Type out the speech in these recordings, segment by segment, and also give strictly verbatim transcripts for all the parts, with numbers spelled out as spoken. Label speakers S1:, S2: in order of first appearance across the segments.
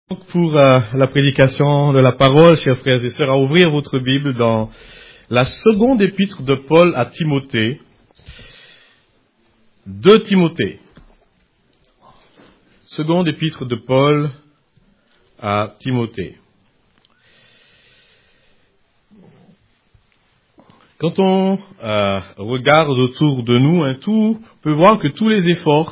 S1: Donc pour euh, la prédication de la parole, chers frères et sœurs, à ouvrir votre Bible dans la seconde épître de Paul à Timothée, deux Timothée. Seconde épître de Paul à Timothée. Quand on euh, regarde autour de nous, hein, tout, on peut voir que tous les efforts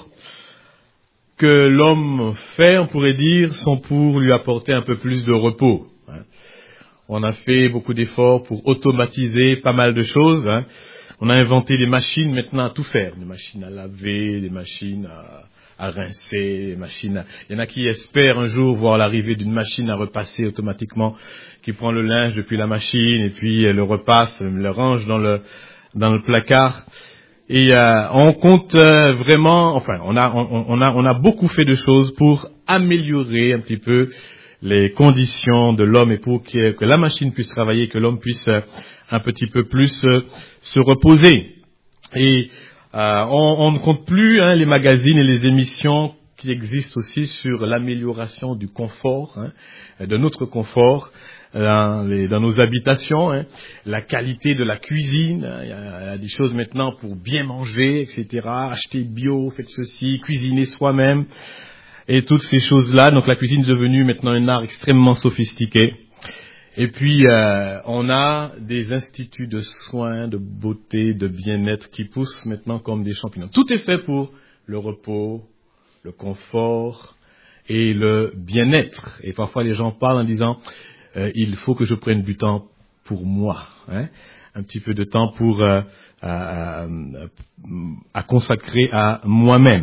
S1: que l'homme fait, on pourrait dire, sont pour lui apporter un peu plus de repos. Hein. On a fait beaucoup d'efforts pour automatiser pas mal de choses. Hein. On a inventé des machines maintenant à tout faire, des machines à laver, des machines à, à rincer, des machines à... Il y en a qui espèrent un jour voir l'arrivée d'une machine à repasser automatiquement, qui prend le linge depuis la machine et puis le repasse, le range dans le, dans le placard. Et euh, on compte euh, vraiment, enfin, on a, on, on a, on a beaucoup fait de choses pour améliorer un petit peu les conditions de l'homme et pour que, que la machine puisse travailler, que l'homme puisse euh, un petit peu plus euh, se reposer. Et euh, on, on ne compte plus hein, les magazines et les émissions qui existent aussi sur l'amélioration du confort, hein, de notre confort. Dans, les, dans nos habitations, hein, la qualité de la cuisine, hein, il y a, il y a des choses maintenant pour bien manger, et cetera. Acheter bio, faites ceci, cuisiner soi-même, et toutes ces choses-là. Donc la cuisine est devenue maintenant un art extrêmement sophistiqué. Et puis euh, on a des instituts de soins, de beauté, de bien-être qui poussent maintenant comme des champignons. Tout est fait pour le repos, le confort et le bien-être. Et parfois les gens parlent en disant Euh, il faut que je prenne du temps pour moi, hein, un petit peu de temps pour euh, à, à, à consacrer à moi-même.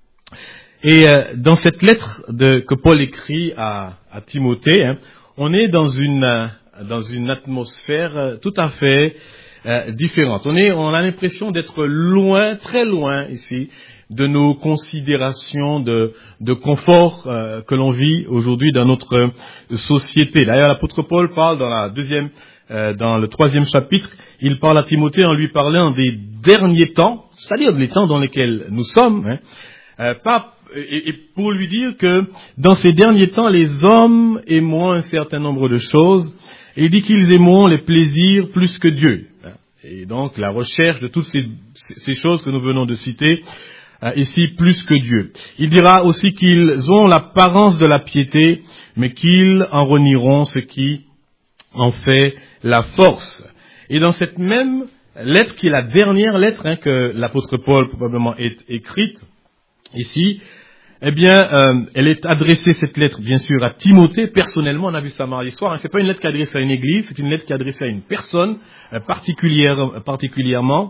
S1: Et euh, dans cette lettre de, que Paul écrit à, à Timothée, hein, on est dans une euh, dans une atmosphère euh, tout à fait euh, différente. On est, on a l'impression d'être loin, très loin ici, de nos considérations de, de confort euh, que l'on vit aujourd'hui dans notre euh, société. D'ailleurs, l'apôtre Paul parle dans la deuxième, euh, dans le troisième chapitre, il parle à Timothée en lui parlant des derniers temps, c'est-à-dire les temps dans lesquels nous sommes, hein, euh, pas, et, et pour lui dire que dans ces derniers temps, les hommes aimeront un certain nombre de choses, et il dit qu'ils aimeront les plaisirs plus que Dieu. Et donc, la recherche de toutes ces, ces choses que nous venons de citer, Euh, ici plus que Dieu. Il dira aussi qu'ils ont l'apparence de la piété, mais qu'ils en renieront ce qui en fait la force. Et dans cette même lettre, qui est la dernière lettre hein, que l'apôtre Paul probablement est écrite ici, eh bien, euh, elle est adressée, cette lettre, bien sûr, à Timothée. Personnellement, on a vu ça mardi soir. Hein, c'est pas une lettre qui est adressée à une église, c'est une lettre qui est adressée à une personne euh, particulière, particulièrement.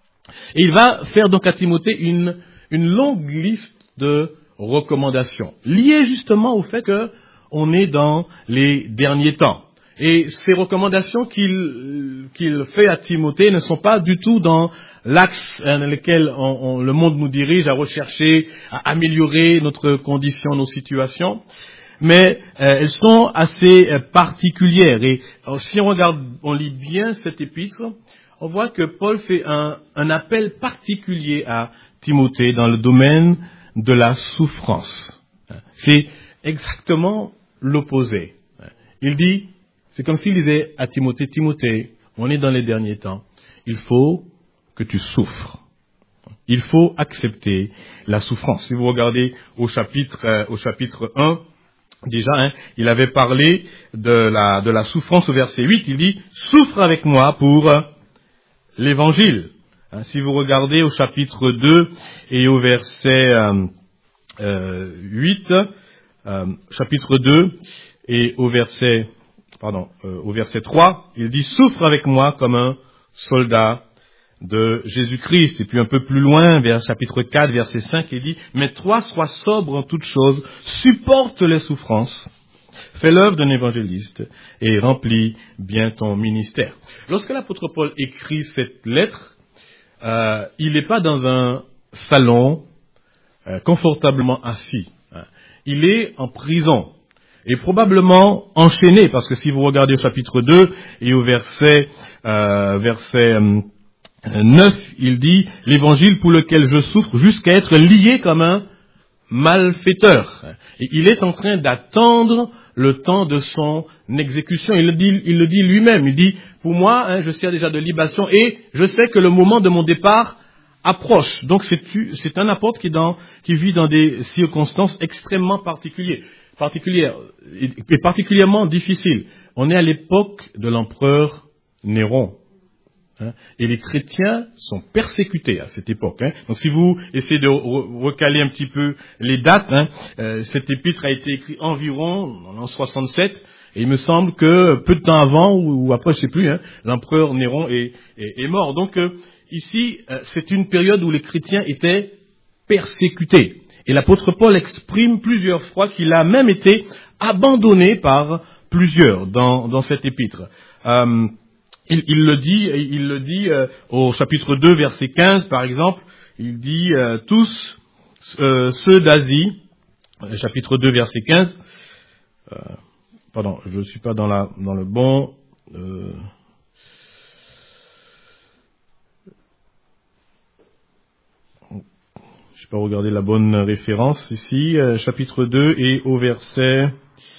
S1: Et il va faire donc à Timothée une une longue liste de recommandations, liées justement au fait que on est dans les derniers temps. Et ces recommandations qu'il, qu'il fait à Timothée ne sont pas du tout dans l'axe dans lequel on, on, le monde nous dirige à rechercher, à améliorer notre condition, nos situations, mais euh, elles sont assez euh, particulières. Et alors, si on regarde, on lit bien cette épître, on voit que Paul fait un, un appel particulier à Timothée dans le domaine de la souffrance. C'est exactement l'opposé. Il dit, c'est comme s'il disait à Timothée, Timothée, on est dans les derniers temps, il faut que tu souffres. Il faut accepter la souffrance. Si vous regardez au chapitre, euh, au chapitre un, déjà, hein, il avait parlé de la, de la souffrance au verset huit, il dit, souffre avec moi pour euh, l'évangile. Hein, si vous regardez au chapitre deux et au verset euh, euh, huit, euh, chapitre deux et au verset, pardon, euh, au verset trois, il dit souffre avec moi comme un soldat de Jésus-Christ. Et puis un peu plus loin, vers chapitre quatre, verset cinq, il dit mais toi sois sobre en toutes choses, supporte les souffrances, fais l'œuvre d'un évangéliste et remplis bien ton ministère. Lorsque l'apôtre Paul écrit cette lettre, Euh, il n'est pas dans un salon euh, confortablement assis. Hein. Il est en prison et probablement enchaîné, parce que si vous regardez au chapitre deux et au verset, euh, verset euh, neuf, il dit « L'évangile pour lequel je souffre jusqu'à être lié comme un malfaiteur. Et il est en train d'attendre le temps de son exécution. Il le dit, il le dit lui-même. Il dit, pour moi, hein, je sers déjà de libation et je sais que le moment de mon départ approche. Donc c'est, c'est un apôtre qui, dans, qui vit dans des circonstances extrêmement particulières, particulières et, et particulièrement difficiles. On est à l'époque de l'empereur Néron. Hein, et les chrétiens sont persécutés à cette époque. Hein. Donc si vous essayez de re- recaler un petit peu les dates, hein, euh, cet épître a été écrit environ en soixante-sept, et il me semble que peu de temps avant, ou, ou après, je ne sais plus, hein, l'empereur Néron est, est, est mort. Donc euh, ici, euh, c'est une période où les chrétiens étaient persécutés. Et l'apôtre Paul exprime plusieurs fois qu'il a même été abandonné par plusieurs dans, dans cet épître. Euh, Il, il le dit, il le dit euh, au chapitre deux, verset quinze, par exemple. Il dit euh, tous euh, ceux d'Asie, chapitre deux, verset quinze. Euh, pardon, je ne suis pas dans la dans le bon. Euh, je n'ai pas regardé la bonne référence ici. Euh, chapitre deux et au verset.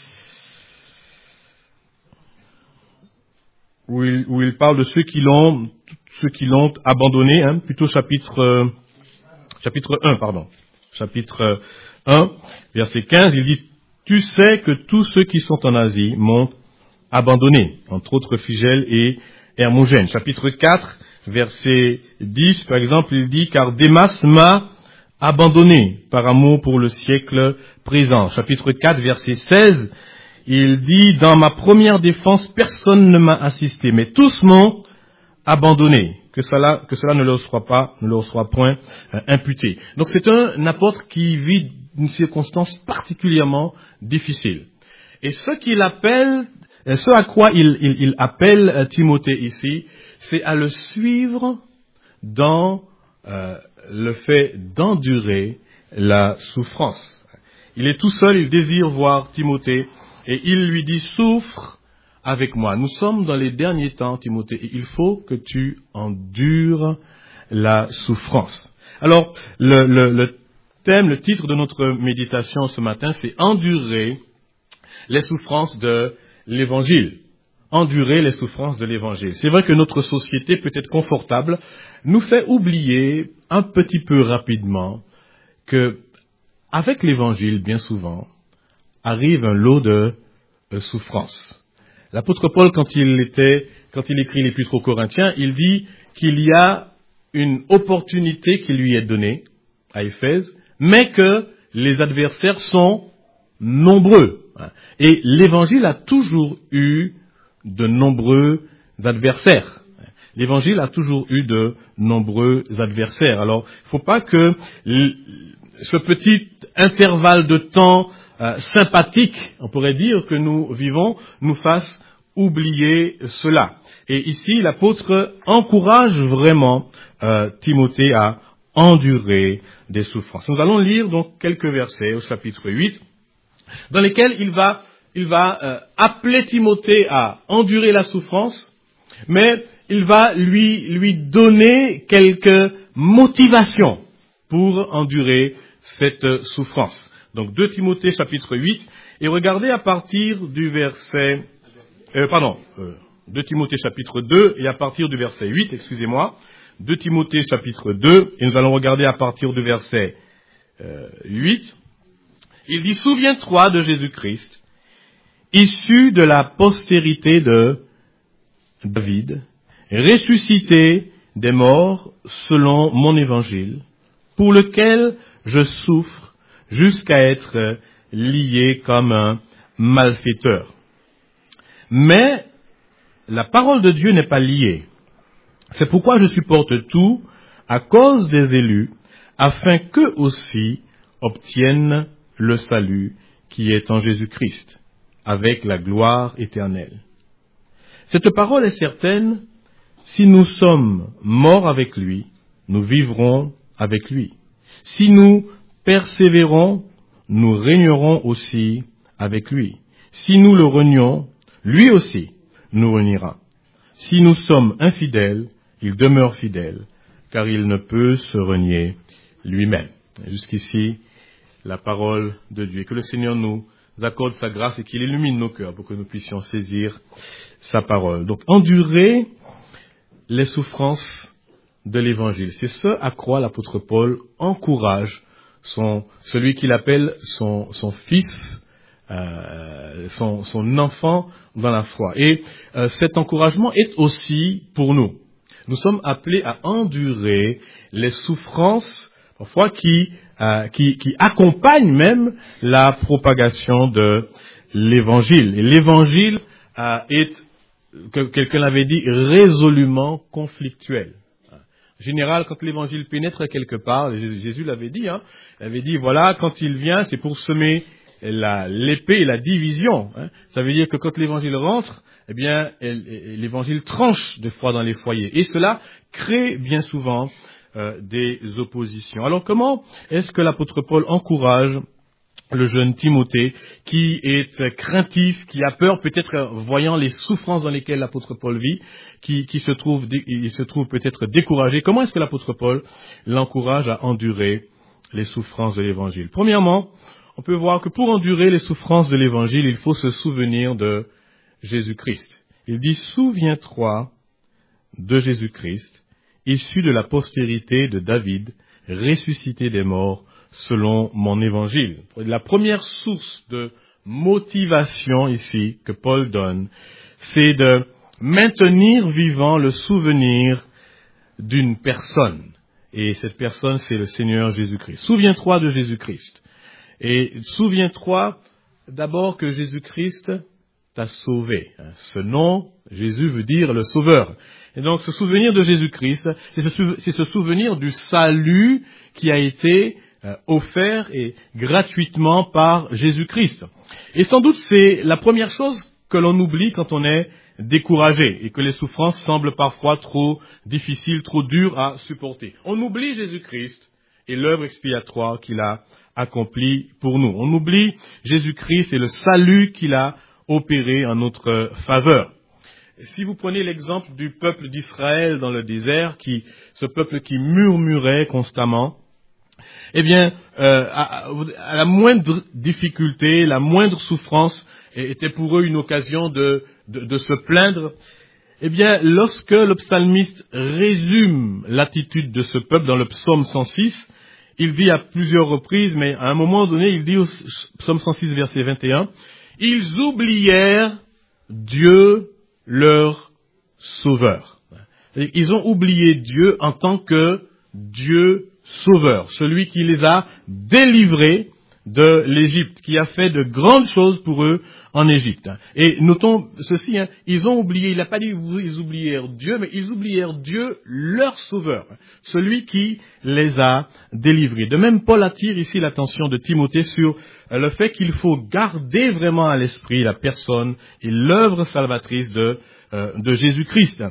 S1: Où il, où il parle de ceux qui l'ont, ceux qui l'ont abandonné, hein, plutôt chapitre, euh, chapitre un, pardon. Chapitre un, verset quinze, il dit, tu sais que tous ceux qui sont en Asie m'ont abandonné, entre autres Phygèle et Hermogène. Chapitre quatre, verset dix, par exemple, il dit, car Démas m'a abandonné par amour pour le siècle présent. Chapitre quatre, verset seize, il dit, dans ma première défense, personne ne m'a assisté, mais tous m'ont abandonné, que cela, que cela ne leur soit pas, ne leur soit point euh, imputé. Donc c'est un apôtre qui vit une circonstance particulièrement difficile. Et ce qu'il appelle, ce à quoi il, il, il appelle euh, Timothée ici, c'est à le suivre dans euh, le fait d'endurer la souffrance. Il est tout seul, il désire voir Timothée, et il lui dit, souffre avec moi. Nous sommes dans les derniers temps, Timothée, et il faut que tu endures la souffrance. Alors, le, le, le thème, le titre de notre méditation ce matin, c'est endurer les souffrances de l'Évangile. Endurer les souffrances de l'Évangile. C'est vrai que notre société, peut-être confortable, nous fait oublier un petit peu rapidement que, avec l'Évangile, bien souvent, arrive un lot de euh, souffrance. L'apôtre Paul, quand il était, quand il écrit l'épître aux Corinthiens, il dit qu'il y a une opportunité qui lui est donnée à Éphèse, mais que les adversaires sont nombreux. Et l'Évangile a toujours eu de nombreux adversaires. L'Évangile a toujours eu de nombreux adversaires. Alors, il ne faut pas que ce petit intervalle de temps Euh, sympathique, on pourrait dire, que nous vivons, nous fasse oublier cela. Et ici, l'apôtre encourage vraiment euh, Timothée à endurer des souffrances. Nous allons lire donc quelques versets au chapitre huit, dans lesquels il va, il va euh, appeler Timothée à endurer la souffrance, mais il va lui, lui donner quelques motivations pour endurer cette souffrance. Donc deux Timothée chapitre huit, et regardez à partir du verset, euh, pardon, euh, deux Timothée chapitre deux, et à partir du verset huit, excusez-moi, deux Timothée chapitre deux, et nous allons regarder à partir du verset euh, huit, il dit, souviens-toi de Jésus-Christ, issu de la postérité de David, ressuscité des morts selon mon évangile, pour lequel je souffre, jusqu'à être lié comme un malfaiteur. Mais la parole de Dieu n'est pas liée. C'est pourquoi je supporte tout à cause des élus, afin qu'eux aussi obtiennent le salut qui est en Jésus-Christ, avec la gloire éternelle. Cette parole est certaine, si nous sommes morts avec lui, nous vivrons avec lui. Si nous persévérons, nous régnerons aussi avec lui. Si nous le renions, lui aussi nous reniera. Si nous sommes infidèles, il demeure fidèle, car il ne peut se renier lui-même. Jusqu'ici, la parole de Dieu. Et que le Seigneur nous accorde sa grâce et qu'il illumine nos cœurs pour que nous puissions saisir sa parole. Donc, endurer les souffrances de l'Évangile. C'est ce à quoi l'apôtre Paul encourage son, celui qu'il appelle son, son fils, euh, son, son enfant dans la foi. Et euh, cet encouragement est aussi pour nous. Nous sommes appelés à endurer les souffrances, parfois qui, euh, qui, qui accompagnent même la propagation de l'Évangile. Et l'Évangile euh, est, que quelqu'un l'avait dit, résolument conflictuel. En général, quand l'Évangile pénètre quelque part, Jésus l'avait dit, hein, il avait dit, voilà, quand il vient, c'est pour semer la, l'épée et la division. Hein. Ça veut dire que quand l'Évangile rentre, eh bien, l'Évangile tranche de foi dans les foyers. Et cela crée bien souvent euh, des oppositions. Alors, comment est-ce que l'apôtre Paul encourage le jeune Timothée qui est craintif, qui a peur, peut-être voyant les souffrances dans lesquelles l'apôtre Paul vit, qui, qui se trouve, il se trouve peut-être découragé. Comment est-ce que l'apôtre Paul l'encourage à endurer les souffrances de l'Évangile? Premièrement, on peut voir que pour endurer les souffrances de l'Évangile, il faut se souvenir de Jésus-Christ. Il dit, souviens-toi de Jésus-Christ, issu de la postérité de David, ressuscité des morts, selon mon évangile. La première source de motivation ici que Paul donne, c'est de maintenir vivant le souvenir d'une personne. Et cette personne, c'est le Seigneur Jésus-Christ. Souviens-toi de Jésus-Christ. Et souviens-toi d'abord que Jésus-Christ t'a sauvé. Ce nom, Jésus, veut dire le Sauveur. Et donc, ce souvenir de Jésus-Christ, c'est ce souvenir du salut qui a été Euh, offert et gratuitement par Jésus-Christ. Et sans doute c'est la première chose que l'on oublie quand on est découragé et que les souffrances semblent parfois trop difficiles, trop dures à supporter. On oublie Jésus-Christ et l'œuvre expiatoire qu'il a accomplie pour nous. On oublie Jésus-Christ et le salut qu'il a opéré en notre faveur. Si vous prenez l'exemple du peuple d'Israël dans le désert, qui, ce peuple qui murmurait constamment, eh bien, euh, à, à la moindre difficulté, la moindre souffrance était pour eux une occasion de, de, de se plaindre. Eh bien, lorsque le psalmiste résume l'attitude de ce peuple dans le psaume cent six, il dit à plusieurs reprises, mais à un moment donné, il dit au psaume cent six, verset vingt et un, « Ils oublièrent Dieu, leur sauveur. » Ils ont oublié Dieu en tant que Dieu Sauveur, celui qui les a délivrés de l'Égypte, qui a fait de grandes choses pour eux en Égypte. Et notons ceci, hein, ils ont oublié, il n'a pas dit ils oublièrent Dieu, mais ils oublièrent Dieu, leur Sauveur, celui qui les a délivrés. De même, Paul attire ici l'attention de Timothée sur le fait qu'il faut garder vraiment à l'esprit la personne et l'œuvre salvatrice de, euh, de Jésus-Christ.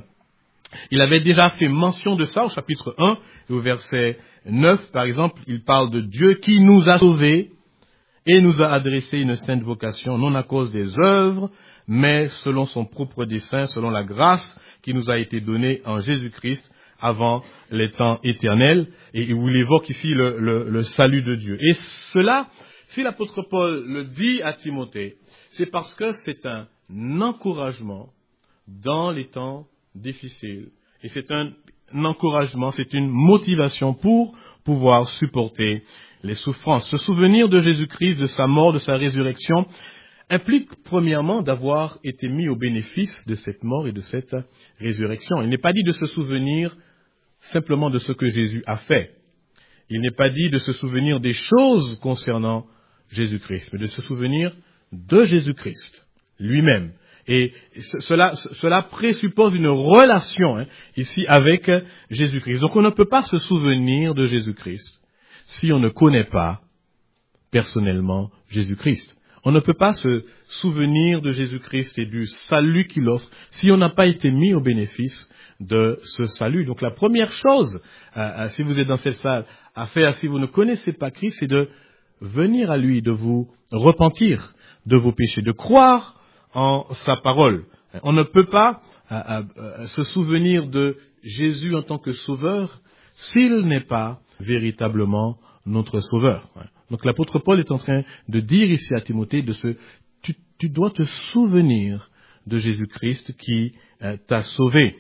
S1: Il avait déjà fait mention de ça au chapitre un, et au verset neuf, par exemple, il parle de Dieu qui nous a sauvés et nous a adressé une sainte vocation, non à cause des œuvres, mais selon son propre dessein, selon la grâce qui nous a été donnée en Jésus-Christ avant les temps éternels, et où il évoque ici le, le, le salut de Dieu. Et cela, si l'apôtre Paul le dit à Timothée, c'est parce que c'est un encouragement dans les temps difficile. Et c'est un encouragement, c'est une motivation pour pouvoir supporter les souffrances. Se souvenir de Jésus-Christ, de sa mort, de sa résurrection, implique premièrement d'avoir été mis au bénéfice de cette mort et de cette résurrection. Il n'est pas dit de se souvenir simplement de ce que Jésus a fait. Il n'est pas dit de se souvenir des choses concernant Jésus-Christ, mais de se souvenir de Jésus-Christ lui-même. Et cela, cela présuppose une relation hein, ici avec Jésus-Christ. Donc on ne peut pas se souvenir de Jésus-Christ si on ne connaît pas personnellement Jésus-Christ. On ne peut pas se souvenir de Jésus-Christ et du salut qu'il offre si on n'a pas été mis au bénéfice de ce salut. Donc la première chose, euh, si vous êtes dans cette salle, à faire si vous ne connaissez pas Christ, c'est de venir à lui, de vous repentir de vos péchés, de croire en sa parole. On ne peut pas euh, euh, se souvenir de Jésus en tant que sauveur s'il n'est pas véritablement notre sauveur. Donc l'apôtre Paul est en train de dire ici à Timothée, de se, tu, tu dois te souvenir de Jésus-Christ qui euh, t'a sauvé.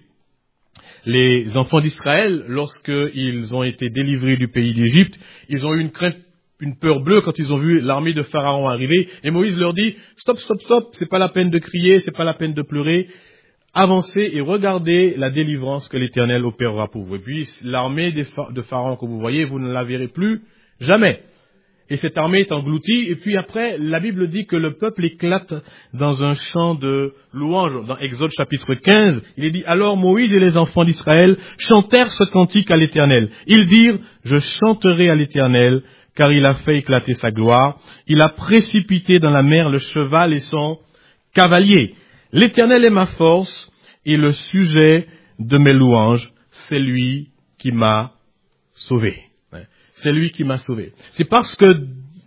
S1: Les enfants d'Israël, lorsqu'ils ont été délivrés du pays d'Égypte, ils ont eu une crainte, une peur bleue quand ils ont vu l'armée de Pharaon arriver. Et Moïse leur dit, stop, stop, stop, c'est pas la peine de crier, c'est pas la peine de pleurer. Avancez et regardez la délivrance que l'Éternel opérera pour vous. Et puis, l'armée de Pharaon que vous voyez, vous ne la verrez plus jamais. Et cette armée est engloutie. Et puis après, la Bible dit que le peuple éclate dans un chant de louange. Dans Exode chapitre quinze, il est dit, alors Moïse et les enfants d'Israël chantèrent ce cantique à l'Éternel. Ils dirent, je chanterai à l'Éternel, car il a fait éclater sa gloire. Il a précipité dans la mer le cheval et son cavalier. L'Éternel est ma force et le sujet de mes louanges, c'est lui qui m'a sauvé. C'est lui qui m'a sauvé. C'est parce que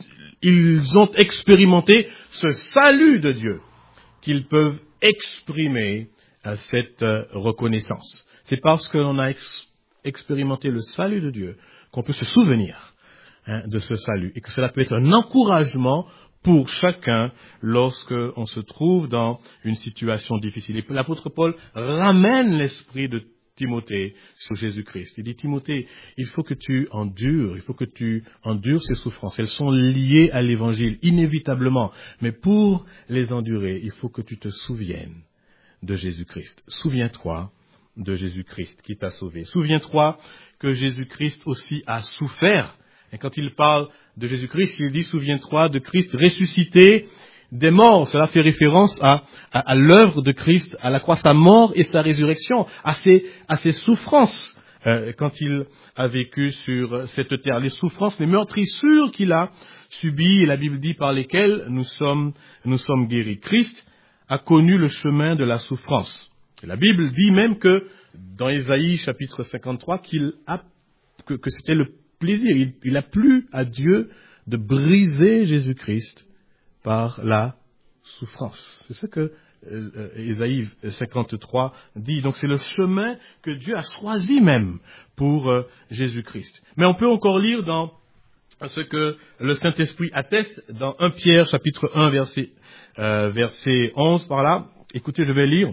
S1: ils ont expérimenté ce salut de Dieu qu'ils peuvent exprimer cette reconnaissance. C'est parce que l'on a ex- expérimenté le salut de Dieu qu'on peut se souvenir hein, de ce salut et que cela peut être un encouragement pour chacun lorsqu'on se trouve dans une situation difficile. Et l'apôtre Paul ramène l'esprit de Timothée sur Jésus-Christ. Il dit, Timothée, il faut que tu endures, il faut que tu endures ces souffrances. Elles sont liées à l'évangile, inévitablement. Mais pour les endurer, il faut que tu te souviennes de Jésus-Christ. Souviens-toi de Jésus-Christ qui t'a sauvé. Souviens-toi que Jésus-Christ aussi a souffert. Et quand il parle de Jésus-Christ, il dit, souviens-toi de Christ ressuscité des morts. Cela fait référence à, à, à l'œuvre de Christ, à la croix, sa mort et sa résurrection, à ses, à ses souffrances euh, quand il a vécu sur cette terre. Les souffrances, les meurtrissures qu'il a subies, et la Bible dit par lesquelles nous sommes, nous sommes guéris. Christ a connu le chemin de la souffrance. Et la Bible dit même que, dans Ésaïe chapitre cinquante-trois, qu'il a, que, que c'était le plaisir. Il, il a plu à Dieu de briser Jésus-Christ par la souffrance. C'est ce que euh, Ésaïe cinquante-trois dit. Donc c'est le chemin que Dieu a choisi même pour euh, Jésus-Christ. Mais on peut encore lire dans ce que le Saint-Esprit atteste dans premier Pierre chapitre un verset, euh, verset onze par là. Écoutez, je vais lire.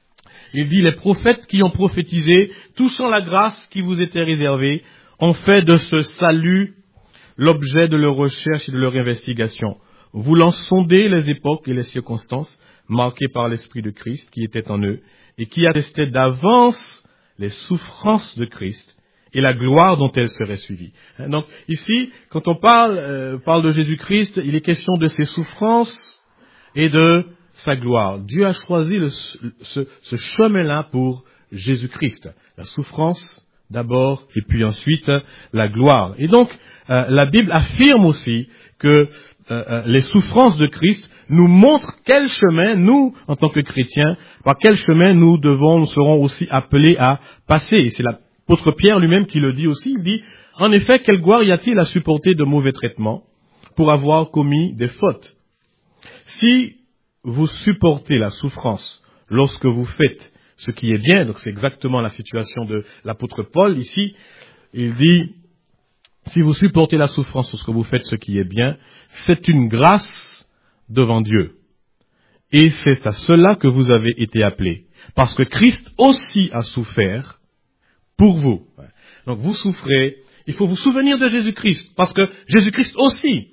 S1: Il dit, les prophètes qui ont prophétisé, touchant la grâce qui vous était réservée, ont fait de ce salut l'objet de leur recherche et de leur investigation, voulant sonder les époques et les circonstances marquées par l'Esprit de Christ qui était en eux et qui attestait d'avance les souffrances de Christ et la gloire dont elles seraient suivies. Donc ici, quand on parle, euh, parle de Jésus-Christ, il est question de ses souffrances et de sa gloire. Dieu a choisi le, ce, ce chemin-là pour Jésus-Christ. La souffrance d'abord et puis ensuite la gloire. Et donc, euh, la Bible affirme aussi que euh, les souffrances de Christ nous montrent quel chemin, nous, en tant que chrétiens, par quel chemin nous devons, nous serons aussi appelés à passer. Et c'est l'apôtre Pierre lui-même qui le dit aussi. Il dit, en effet, quelle gloire y a-t-il à supporter de mauvais traitements pour avoir commis des fautes? Si vous supportez la souffrance lorsque vous faites ce qui est bien, donc c'est exactement la situation de l'apôtre Paul ici, il dit, si vous supportez la souffrance lorsque vous faites ce qui est bien, c'est une grâce devant Dieu. Et c'est à cela que vous avez été appelés. Parce que Christ aussi a souffert pour vous. Donc vous souffrez, il faut vous souvenir de Jésus-Christ, parce que Jésus-Christ aussi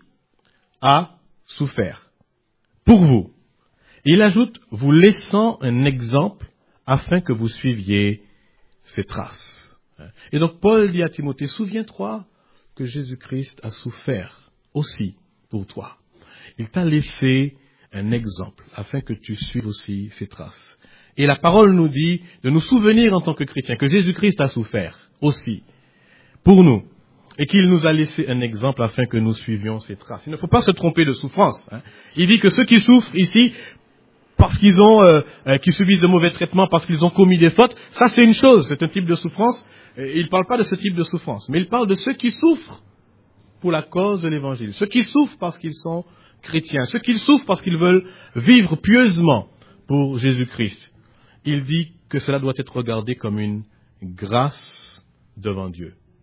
S1: a souffert pour vous. Et il ajoute, vous laissant un exemple afin que vous suiviez ses traces. Et donc Paul dit à Timothée, souviens-toi que Jésus-Christ a souffert aussi pour toi. Il t'a laissé un exemple afin que tu suives aussi ses traces. Et la parole nous dit de nous souvenir en tant que chrétiens que Jésus-Christ a souffert aussi pour nous et qu'il nous a laissé un exemple afin que nous suivions ses traces. Il ne faut pas se tromper de souffrance. Hein. Il dit que ceux qui souffrent ici parce qu'ils ont, euh, euh, qui subissent de mauvais traitements, parce qu'ils ont commis des fautes, ça c'est une chose, c'est un type de souffrance. Et il ne parle pas de ce type de souffrance, mais il parle de ceux qui souffrent pour la cause de l'évangile, ceux qui souffrent parce qu'ils sont chrétiens, ceux qui souffrent parce qu'ils veulent vivre pieusement pour Jésus-Christ. Il dit que cela doit être regardé comme une grâce devant Dieu.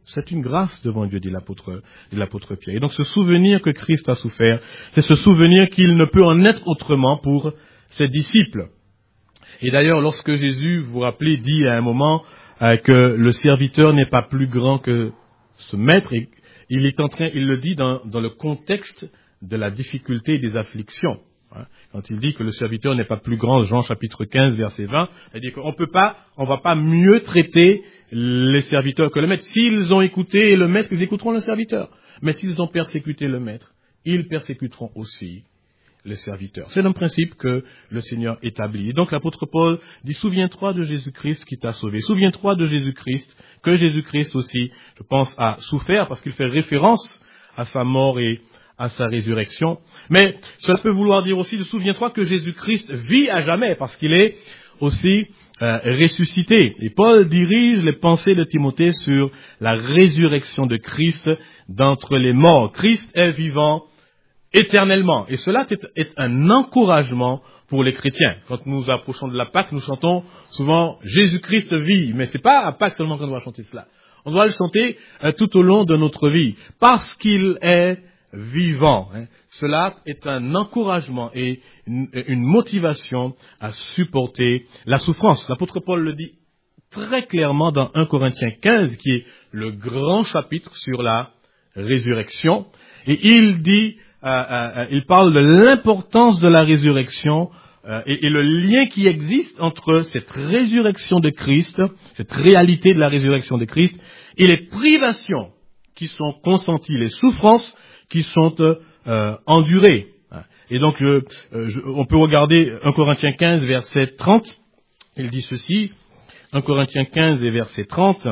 S1: C'est une grâce devant Dieu, dit l'apôtre, dit l'apôtre Pierre. Et donc ce souvenir que Christ a souffert, c'est ce souvenir qu'il ne peut en être autrement pour ses disciples. Et d'ailleurs, lorsque Jésus, vous vous rappelez, dit à un moment euh, que le serviteur n'est pas plus grand que ce maître, et il est en train, il le dit dans, dans le contexte de la difficulté et des afflictions. Hein. Quand il dit que le serviteur n'est pas plus grand, Jean chapitre quinze, verset vingt, c'est-à-dire qu'on peut pas, on va pas mieux traiter les serviteurs que le maître. S'ils ont écouté le maître, ils écouteront le serviteur. Mais s'ils ont persécuté le maître, ils persécuteront aussi les serviteurs. C'est un principe que le Seigneur établit. Et donc l'apôtre Paul dit, souviens-toi de Jésus-Christ qui t'a sauvé. Souviens-toi de Jésus-Christ, que Jésus-Christ aussi, je pense, a souffert, parce qu'il fait référence à sa mort et à sa résurrection. Mais cela peut vouloir dire aussi, souviens-toi que Jésus-Christ vit à jamais, parce qu'il est aussi euh, ressuscité. Et Paul dirige les pensées de Timothée sur la résurrection de Christ d'entre les morts. Christ est vivant éternellement. Et cela est un encouragement pour les chrétiens. Quand nous approchons de la Pâque, nous chantons souvent « Jésus-Christ vit ». Mais c'est pas à Pâques seulement qu'on doit chanter cela. On doit le chanter euh, tout au long de notre vie. Parce qu'il est vivant. Hein. Cela est un encouragement et une, une motivation à supporter la souffrance. L'apôtre Paul le dit très clairement dans un Corinthiens quinze, qui est le grand chapitre sur la résurrection. Et il dit... Euh, euh, il parle de l'importance de la résurrection euh, et, et le lien qui existe entre cette résurrection de Christ, cette réalité de la résurrection de Christ, et les privations qui sont consenties, les souffrances qui sont euh, endurées. Et donc, je, je, on peut regarder un Corinthiens quinze, verset trente. Il dit ceci, un Corinthiens quinze et verset trente.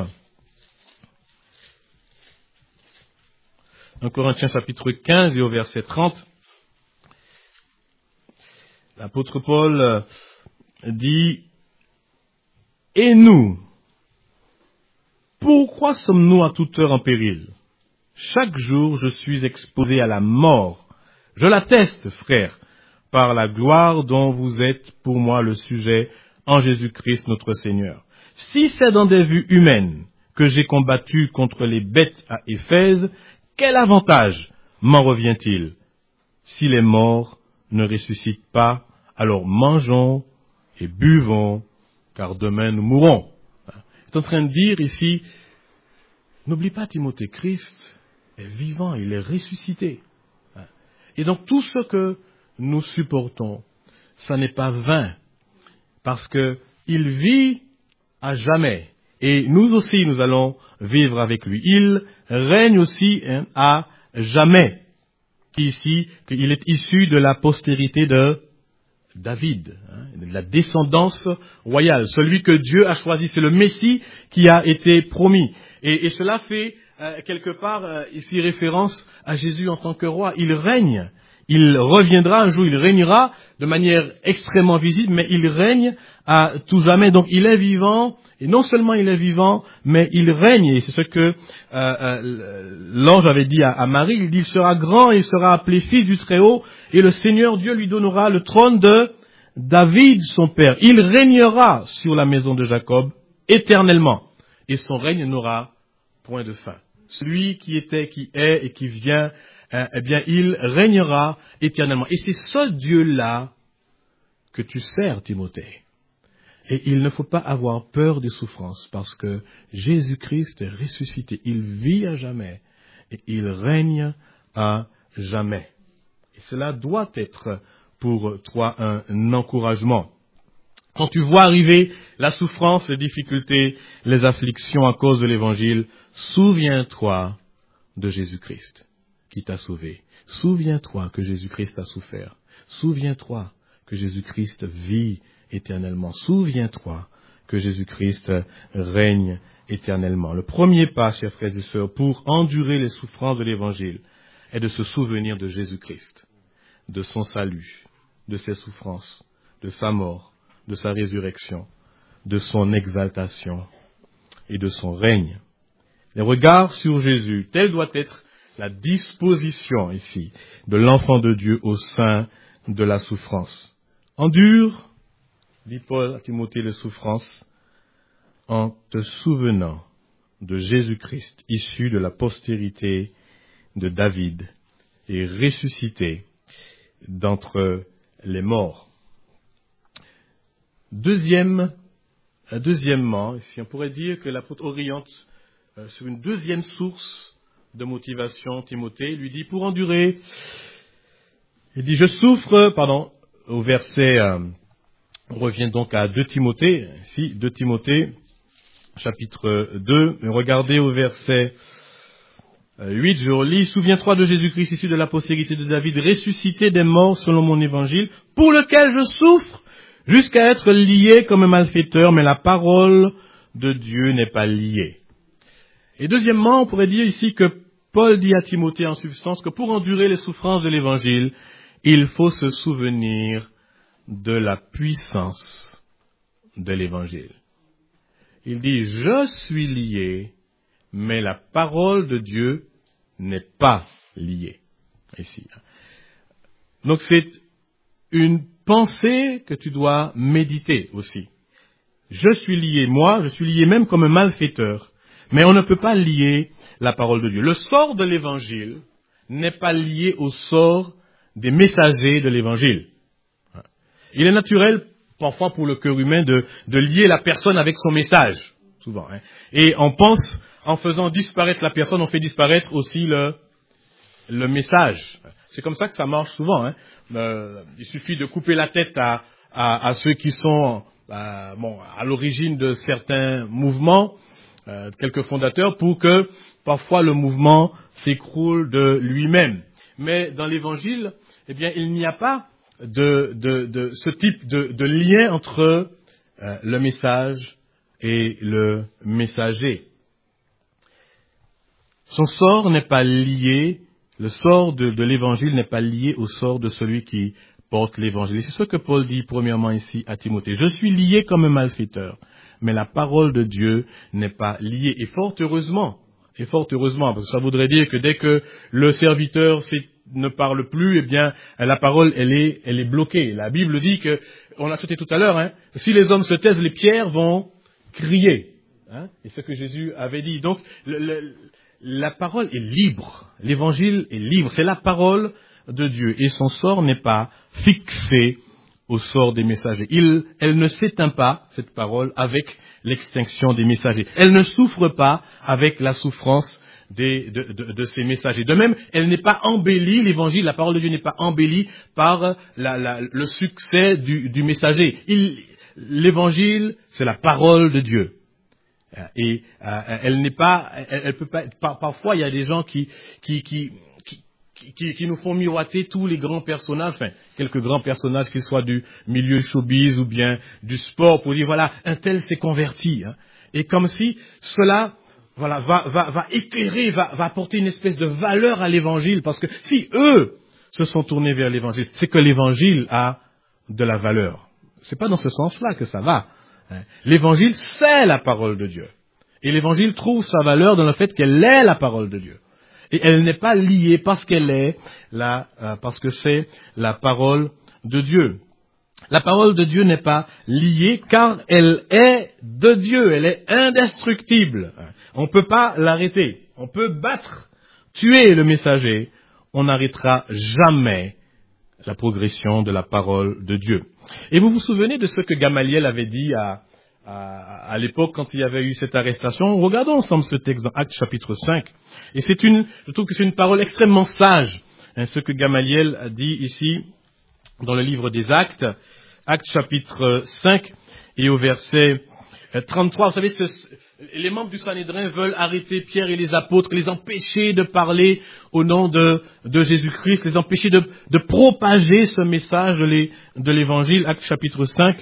S1: un Corinthiens chapitre quinze et au verset trente, l'apôtre Paul dit « Et nous, pourquoi sommes-nous à toute heure en péril? Chaque jour je suis exposé à la mort. Je l'atteste, frère, par la gloire dont vous êtes pour moi le sujet en Jésus-Christ notre Seigneur. Si c'est dans des vues humaines que j'ai combattu contre les bêtes à Éphèse, quel avantage m'en revient-il? Si les morts ne ressuscitent pas, alors mangeons et buvons, car demain nous mourrons. » Il est en train de dire ici, n'oublie pas Timothée, Christ est vivant, il est ressuscité. Et donc tout ce que nous supportons, ça n'est pas vain, parce que il vit à jamais. Et nous aussi, nous allons vivre avec lui. Il règne aussi hein, à jamais. Ici, il est issu de la postérité de David, hein, de la descendance royale. Celui que Dieu a choisi, c'est le Messie qui a été promis. Et, et cela fait euh, quelque part euh, ici référence à Jésus en tant que roi. Il règne. Il reviendra un jour, il régnera de manière extrêmement visible, mais il règne à tout jamais. Donc il est vivant, et non seulement il est vivant, mais il règne. Et c'est ce que euh, euh, l'ange avait dit à, à Marie. Il dit, il sera grand, il sera appelé fils du Très-Haut, et le Seigneur Dieu lui donnera le trône de David, son père. Il régnera sur la maison de Jacob éternellement, et son règne n'aura point de fin. Celui qui était, qui est et qui vient, eh bien, il régnera éternellement. Et c'est ce Dieu-là que tu sers, Timothée. Et il ne faut pas avoir peur des souffrances, parce que Jésus-Christ est ressuscité. Il vit à jamais et il règne à jamais. Et cela doit être pour toi un encouragement. Quand tu vois arriver la souffrance, les difficultés, les afflictions à cause de l'Évangile, souviens-toi de Jésus-Christ qui t'a sauvé. Souviens-toi que Jésus-Christ a souffert. Souviens-toi que Jésus-Christ vit éternellement. Souviens-toi que Jésus-Christ règne éternellement. Le premier pas, chers frères et sœurs, pour endurer les souffrances de l'Évangile est de se souvenir de Jésus-Christ, de son salut, de ses souffrances, de sa mort, de sa résurrection, de son exaltation et de son règne. Les regards sur Jésus, telle doit être la disposition ici de l'enfant de Dieu au sein de la souffrance. Endure, dit Paul à Timothée, les souffrances en te souvenant de Jésus-Christ, issu de la postérité de David et ressuscité d'entre les morts. Deuxième, deuxièmement, si on pourrait dire que l'apôtre oriente euh, sur une deuxième source de motivation, Timothée, il lui dit, pour endurer, il dit, je souffre, pardon, au verset, euh, on revient donc à deux Timothée, ici, deux Timothée, chapitre deux, regardez au verset huit, je relis, souviens-toi de Jésus-Christ, issu de la postérité de David, ressuscité des morts selon mon évangile, pour lequel je souffre, jusqu'à être lié comme un malfaiteur, mais la parole de Dieu n'est pas liée. Et deuxièmement, on pourrait dire ici que Paul dit à Timothée en substance que pour endurer les souffrances de l'évangile, il faut se souvenir de la puissance de l'évangile. Il dit, je suis lié, mais la parole de Dieu n'est pas liée. Ici. Donc c'est une pensée que tu dois méditer aussi. Je suis lié, moi, je suis lié même comme un malfaiteur, mais on ne peut pas lier la parole de Dieu. Le sort de l'évangile n'est pas lié au sort des messagers de l'évangile. Il est naturel, parfois pour le cœur humain, de, de lier la personne avec son message, souvent. Hein. Et on pense, en faisant disparaître la personne, on fait disparaître aussi le, le message. C'est comme ça que ça marche souvent. Hein. Euh, il suffit de couper la tête à, à, à ceux qui sont euh, bon, à l'origine de certains mouvements, euh, quelques fondateurs, pour que parfois le mouvement s'écroule de lui-même. Mais dans l'Évangile, eh bien, il n'y a pas de, de, de ce type de, de lien entre euh, le message et le messager. Son sort n'est pas lié, le sort de, de l'Évangile n'est pas lié au sort de celui qui porte l'Évangile. C'est ce que Paul dit premièrement ici à Timothée. Je suis lié comme un malfaiteur, mais la parole de Dieu n'est pas liée. Et fort heureusement, et fort heureusement, parce que ça voudrait dire que dès que le serviteur ne parle plus, eh bien, la parole, elle est, elle est bloquée. La Bible dit que, on l'a cité tout à l'heure, hein, si les hommes se taisent, les pierres vont crier. Hein, et ce que Jésus avait dit. Donc, le, le, la parole est libre. L'évangile est libre. C'est la parole de Dieu. Et son sort n'est pas fixé au sort des messagers. Il, elle ne s'éteint pas, cette parole, avec l'extinction des messagers. Elle ne souffre pas avec la souffrance des, de, de, de ces messagers. De même, elle n'est pas embellie, l'évangile, la parole de Dieu n'est pas embellie par la, la, le succès du, du messager. Il, l'évangile, c'est la parole de Dieu. Et euh, elle n'est pas, elle, elle peut pas. Par, parfois, il y a des gens qui, qui, qui, qui, qui, qui nous font miroiter tous les grands personnages, enfin quelques grands personnages, qu'ils soient du milieu showbiz ou bien du sport, pour dire voilà, un tel s'est converti, hein, et comme si cela, voilà, va, va, va éclairer, va, va apporter une espèce de valeur à l'évangile, parce que si eux se sont tournés vers l'évangile, c'est que l'évangile a de la valeur. C'est pas dans ce sens-là que ça va. L'évangile, c'est la parole de Dieu. Et l'évangile trouve sa valeur dans le fait qu'elle est la parole de Dieu. Et elle n'est pas liée parce qu'elle est la, euh, parce que c'est la parole de Dieu. La parole de Dieu n'est pas liée car elle est de Dieu. Elle est indestructible. On ne peut pas l'arrêter. On peut battre, tuer le messager. On n'arrêtera jamais la progression de la parole de Dieu. Et vous vous souvenez de ce que Gamaliel avait dit à, à, à l'époque quand il y avait eu cette arrestation? Regardons ensemble ce texte dans Actes chapitre cinq. Et c'est une, je trouve que c'est une parole extrêmement sage, hein, ce que Gamaliel a dit ici dans le livre des Actes, Actes chapitre cinq et au verset trente-trois. Vous savez, ce, les membres du Sanhédrin veulent arrêter Pierre et les apôtres, les empêcher de parler au nom de, de Jésus-Christ, les empêcher de, de propager ce message de, les, de l'Évangile, Actes chapitre cinq.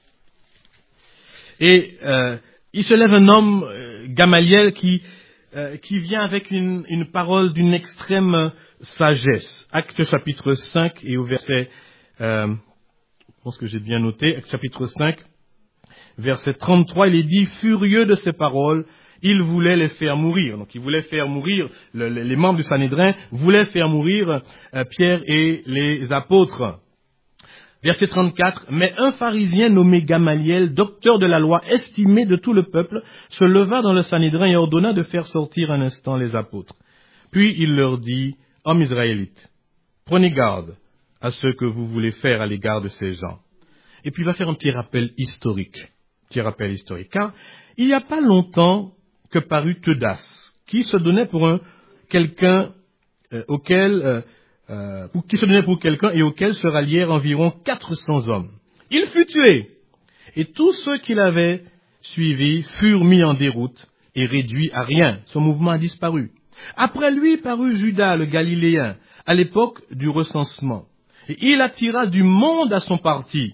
S1: Et euh, il se lève un homme, euh, Gamaliel, qui, euh, qui vient avec une, une parole d'une extrême sagesse. Actes chapitre cinq et au verset, euh, je pense que j'ai bien noté, Actes chapitre cinq, verset trente-trois, il est dit, furieux de ces paroles, il voulait les faire mourir. Donc il voulait faire mourir, le, les membres du Sanhédrin voulaient faire mourir euh, Pierre et les apôtres.
S2: Verset trente-quatre, « Mais un pharisien nommé Gamaliel, docteur de la loi, estimé de tout le peuple, se leva dans le Sanhédrin et ordonna de faire sortir un instant les apôtres. Puis il leur dit, « Hommes israélites, prenez garde à ce que vous voulez faire à l'égard de ces gens. » Et puis il va faire un petit rappel historique. Petit rappel historique. Car il n'y a pas longtemps que parut Theudas, qui se donnait pour un quelqu'un euh, auquel euh, euh, pour, qui se donnait pour quelqu'un et auquel se rallièrent environ quatre cents hommes. Il fut tué, et tous ceux qui l'avaient suivi furent mis en déroute et réduits à rien. Son mouvement a disparu. Après lui parut Judas le Galiléen, à l'époque du recensement. Et il attira du monde à son parti.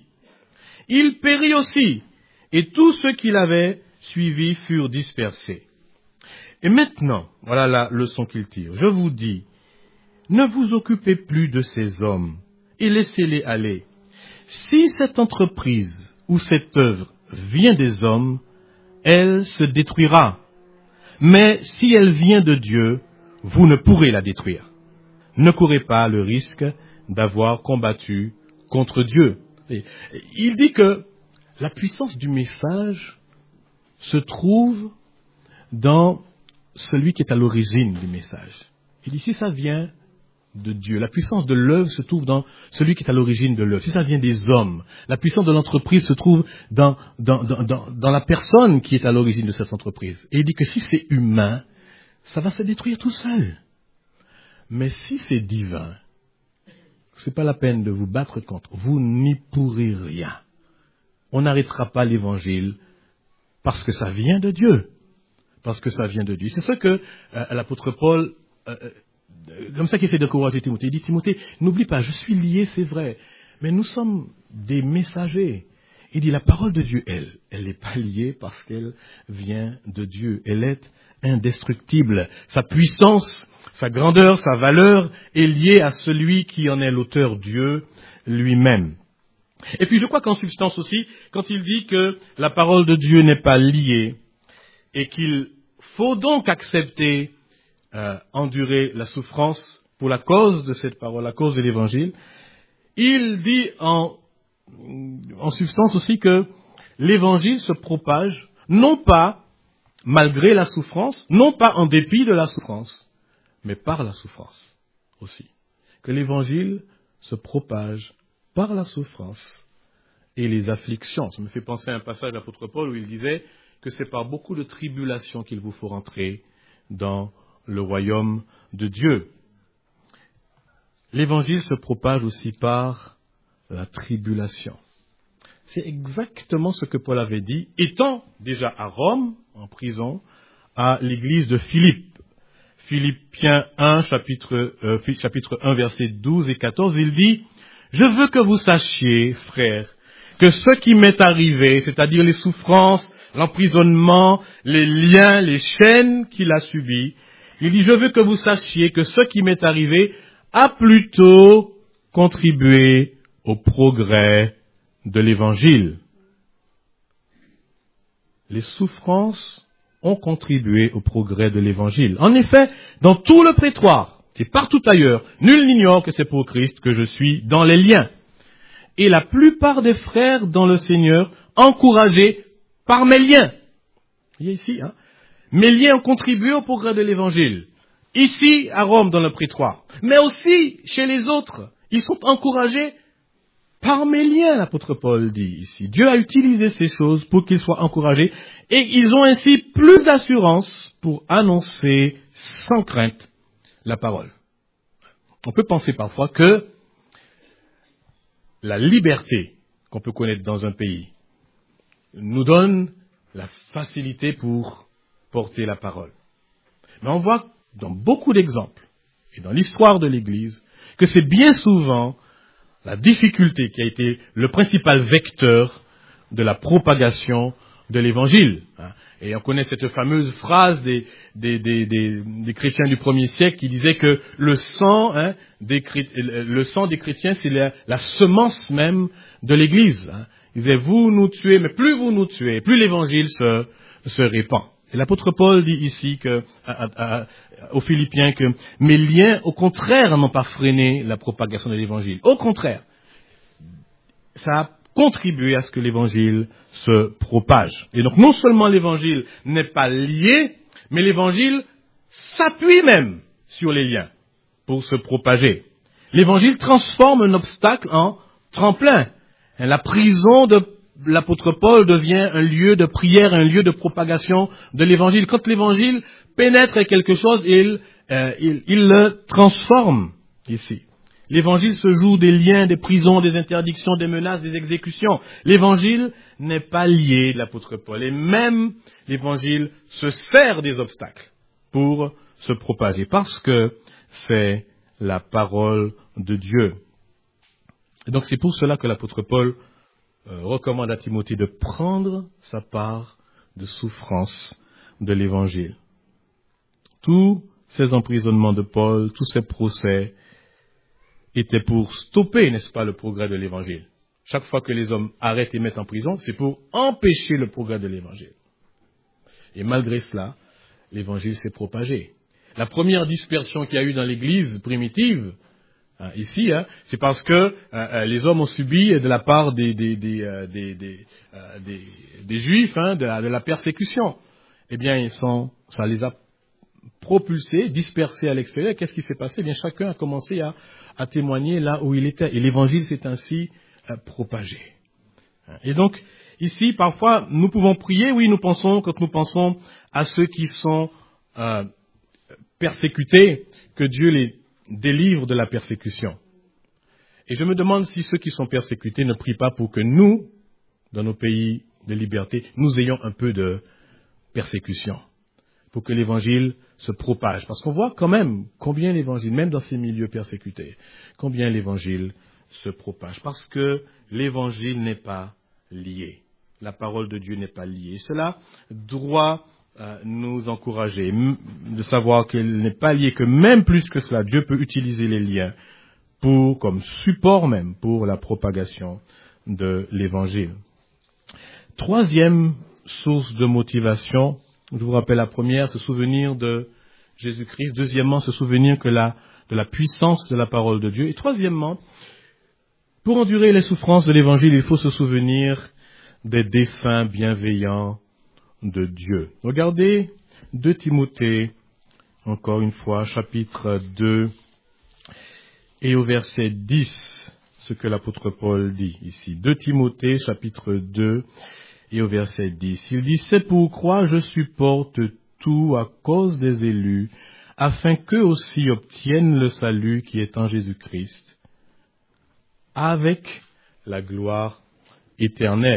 S2: Il périt aussi, et tous ceux qui l'avaient suivi furent dispersés. Et maintenant, voilà la leçon qu'il tire. Je vous dis, ne vous occupez plus de ces hommes et laissez-les aller. Si cette entreprise ou cette œuvre vient des hommes, elle se détruira. Mais si elle vient de Dieu, vous ne pourrez la détruire. Ne courez pas le risque d'avoir combattu contre Dieu. Et il dit que la puissance du message se trouve dans celui qui est à l'origine du message. Il dit, si ça vient de Dieu, la puissance de l'œuvre se trouve dans celui qui est à l'origine de l'œuvre. Si ça vient des hommes, la puissance de l'entreprise se trouve dans, dans, dans, dans, dans la personne qui est à l'origine de cette entreprise. Et il dit que si c'est humain, ça va se détruire tout seul. Mais si c'est divin, c'est pas la peine de vous battre contre. Vous n'y pourrez rien. On n'arrêtera pas l'évangile parce que ça vient de Dieu. Parce que ça vient de Dieu. C'est ce que euh, l'apôtre Paul, euh, comme ça qu'il essaie d'encourager Timothée. Il dit, Timothée, n'oublie pas, je suis lié, c'est vrai, mais nous sommes des messagers. Il dit, la parole de Dieu, elle, elle n'est pas liée parce qu'elle vient de Dieu. Elle est indestructible. Sa puissance, sa grandeur, sa valeur est liée à celui qui en est l'auteur, Dieu lui-même. Et puis je crois qu'en substance aussi, quand il dit que la parole de Dieu n'est pas liée, et qu'il faut donc accepter, euh, endurer la souffrance pour la cause de cette parole, la cause de l'évangile. Il dit en, en substance aussi que l'évangile se propage non pas malgré la souffrance, non pas en dépit de la souffrance, mais par la souffrance aussi. Que l'évangile se propage par la souffrance et les afflictions. Ça me fait penser à un passage de l'apôtre Paul où il disait que c'est par beaucoup de tribulations qu'il vous faut rentrer dans le royaume de Dieu. L'évangile se propage aussi par la tribulation. C'est exactement ce que Paul avait dit, étant déjà à Rome, en prison, à l'église de Philippe. Philippiens un, chapitre, euh, chapitre un, versets douze et quatorze, il dit « Je veux que vous sachiez, frères, que ce qui m'est arrivé, c'est-à-dire les souffrances, l'emprisonnement, les liens, les chaînes qu'il a subies. Il dit, je veux que vous sachiez que ce qui m'est arrivé a plutôt contribué au progrès de l'Évangile. Les souffrances ont contribué au progrès de l'Évangile. En effet, dans tout le prétoire et partout ailleurs, nul n'ignore que c'est pour Christ que je suis dans les liens. Et la plupart des frères dans le Seigneur, encouragés par mes liens. Vous voyez ici, hein? Mes liens ont contribué au progrès de l'Évangile. Ici, à Rome, dans le prétoire. Mais aussi chez les autres. Ils sont encouragés par mes liens, l'apôtre Paul dit ici. Dieu a utilisé ces choses pour qu'ils soient encouragés. Et ils ont ainsi plus d'assurance pour annoncer sans crainte la parole. On peut penser parfois que la liberté qu'on peut connaître dans un pays nous donne la facilité pour porter la parole. Mais on voit dans beaucoup d'exemples, et dans l'histoire de l'Église, que c'est bien souvent la difficulté qui a été le principal vecteur de la propagation de l'Évangile. Et on connaît cette fameuse phrase des, des, des, des, des chrétiens du premier siècle qui disait que le sang, hein, des, le sang des chrétiens, c'est la, la semence même de l'Église. Hein. Ils disaient, vous nous tuez, mais plus vous nous tuez, plus l'Évangile se, se répand. Et l'apôtre Paul dit ici que, à, à, à, aux Philippiens que mes liens, au contraire, n'ont pas freiné la propagation de l'Évangile. Au contraire, ça a contribué à ce que l'évangile se propage. Et donc non seulement l'évangile n'est pas lié, mais l'évangile s'appuie même sur les liens pour se propager. L'évangile transforme un obstacle en tremplin. La prison de l'apôtre Paul devient un lieu de prière, un lieu de propagation de l'évangile. Quand l'évangile pénètre quelque chose, il, euh, il, il le transforme ici. L'évangile se joue des liens, des prisons, des interdictions, des menaces, des exécutions. L'évangile n'est pas lié, l'apôtre Paul. Et même l'évangile se sert des obstacles pour se propager, parce que c'est la parole de Dieu. Et donc c'est pour cela que l'apôtre Paul euh, recommande à Timothée de prendre sa part de souffrance de l'évangile. Tous ces emprisonnements de Paul, tous ces procès étaient pour stopper, n'est-ce pas, le progrès de l'évangile. Chaque fois que les hommes arrêtent et mettent en prison, c'est pour empêcher le progrès de l'évangile. Et malgré cela, l'évangile s'est propagé. La première dispersion qu'il y a eu dans l'église primitive, hein, ici, hein, c'est parce que euh, les hommes ont subi de la part des, des, des, euh, des, des, euh, des, des Juifs hein, de, la, de la persécution. Eh bien, ils sont, ça les a propulsés, dispersés à l'extérieur. Qu'est-ce qui s'est passé? Eh bien, chacun a commencé à, à témoigner là où il était. Et l'évangile s'est ainsi euh, propagé. Et donc, ici, parfois, nous pouvons prier, oui, nous pensons, quand nous pensons à ceux qui sont euh, persécutés, que Dieu les délivre de la persécution. Et je me demande si ceux qui sont persécutés ne prient pas pour que nous, dans nos pays de liberté, nous ayons un peu de persécution, pour que l'évangile se propage. Parce qu'on voit quand même combien l'évangile, même dans ces milieux persécutés, combien l'évangile se propage. Parce que l'évangile n'est pas lié. La parole de Dieu n'est pas liée. Cela doit euh, nous encourager m- de savoir qu'elle n'est pas liée, que même plus que cela, Dieu peut utiliser les liens pour, comme support même, pour la propagation de l'évangile. Troisième source de motivation, je vous rappelle la première, se souvenir de Jésus-Christ. Deuxièmement, se souvenir que la, de la puissance de la parole de Dieu. Et troisièmement, pour endurer les souffrances de l'évangile, il faut se souvenir des défunts bienveillants de Dieu. Regardez deux Timothée, encore une fois, chapitre deux, et au verset dix, ce que l'apôtre Paul dit ici. deux Timothée, chapitre deux, et au verset dix. Il dit, « C'est pourquoi je supporte tout à cause des élus, afin qu'eux aussi obtiennent le salut qui est en Jésus-Christ, avec la gloire éternelle. »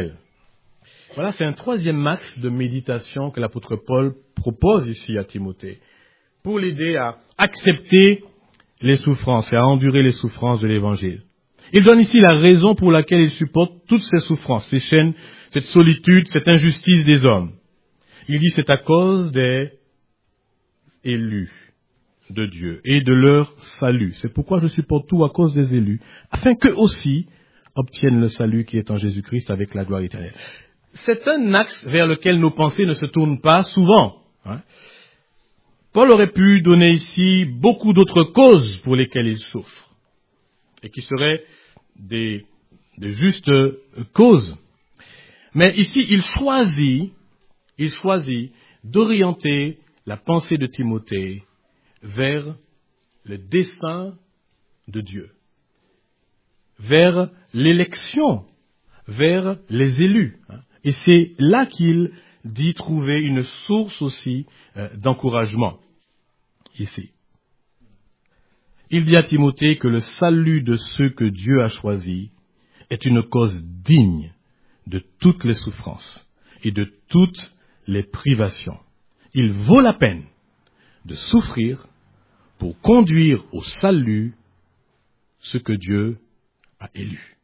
S2: Voilà, c'est un troisième axe de méditation que l'apôtre Paul propose ici à Timothée, pour l'aider à accepter les souffrances et à endurer les souffrances de l'Évangile. Il donne ici la raison pour laquelle il supporte toutes ces souffrances, ces chaînes, cette solitude, cette injustice des hommes. Il dit c'est à cause des élus de Dieu et de leur salut. C'est pourquoi je supporte tout à cause des élus, afin qu'eux aussi obtiennent le salut qui est en Jésus-Christ avec la gloire éternelle. C'est un axe vers lequel nos pensées ne se tournent pas souvent. Hein. Paul aurait pu donner ici beaucoup d'autres causes pour lesquelles il souffre, et qui seraient des, des justes causes. Mais ici, il choisit, il choisit d'orienter la pensée de Timothée vers le dessein de Dieu, vers l'élection, vers les élus. Et c'est là qu'il dit trouver une source aussi euh, d'encouragement, ici. Il dit à Timothée que le salut de ceux que Dieu a choisis est une cause digne de toutes les souffrances et de toutes les privations. Il vaut la peine de souffrir pour conduire au salut ce que Dieu a élu.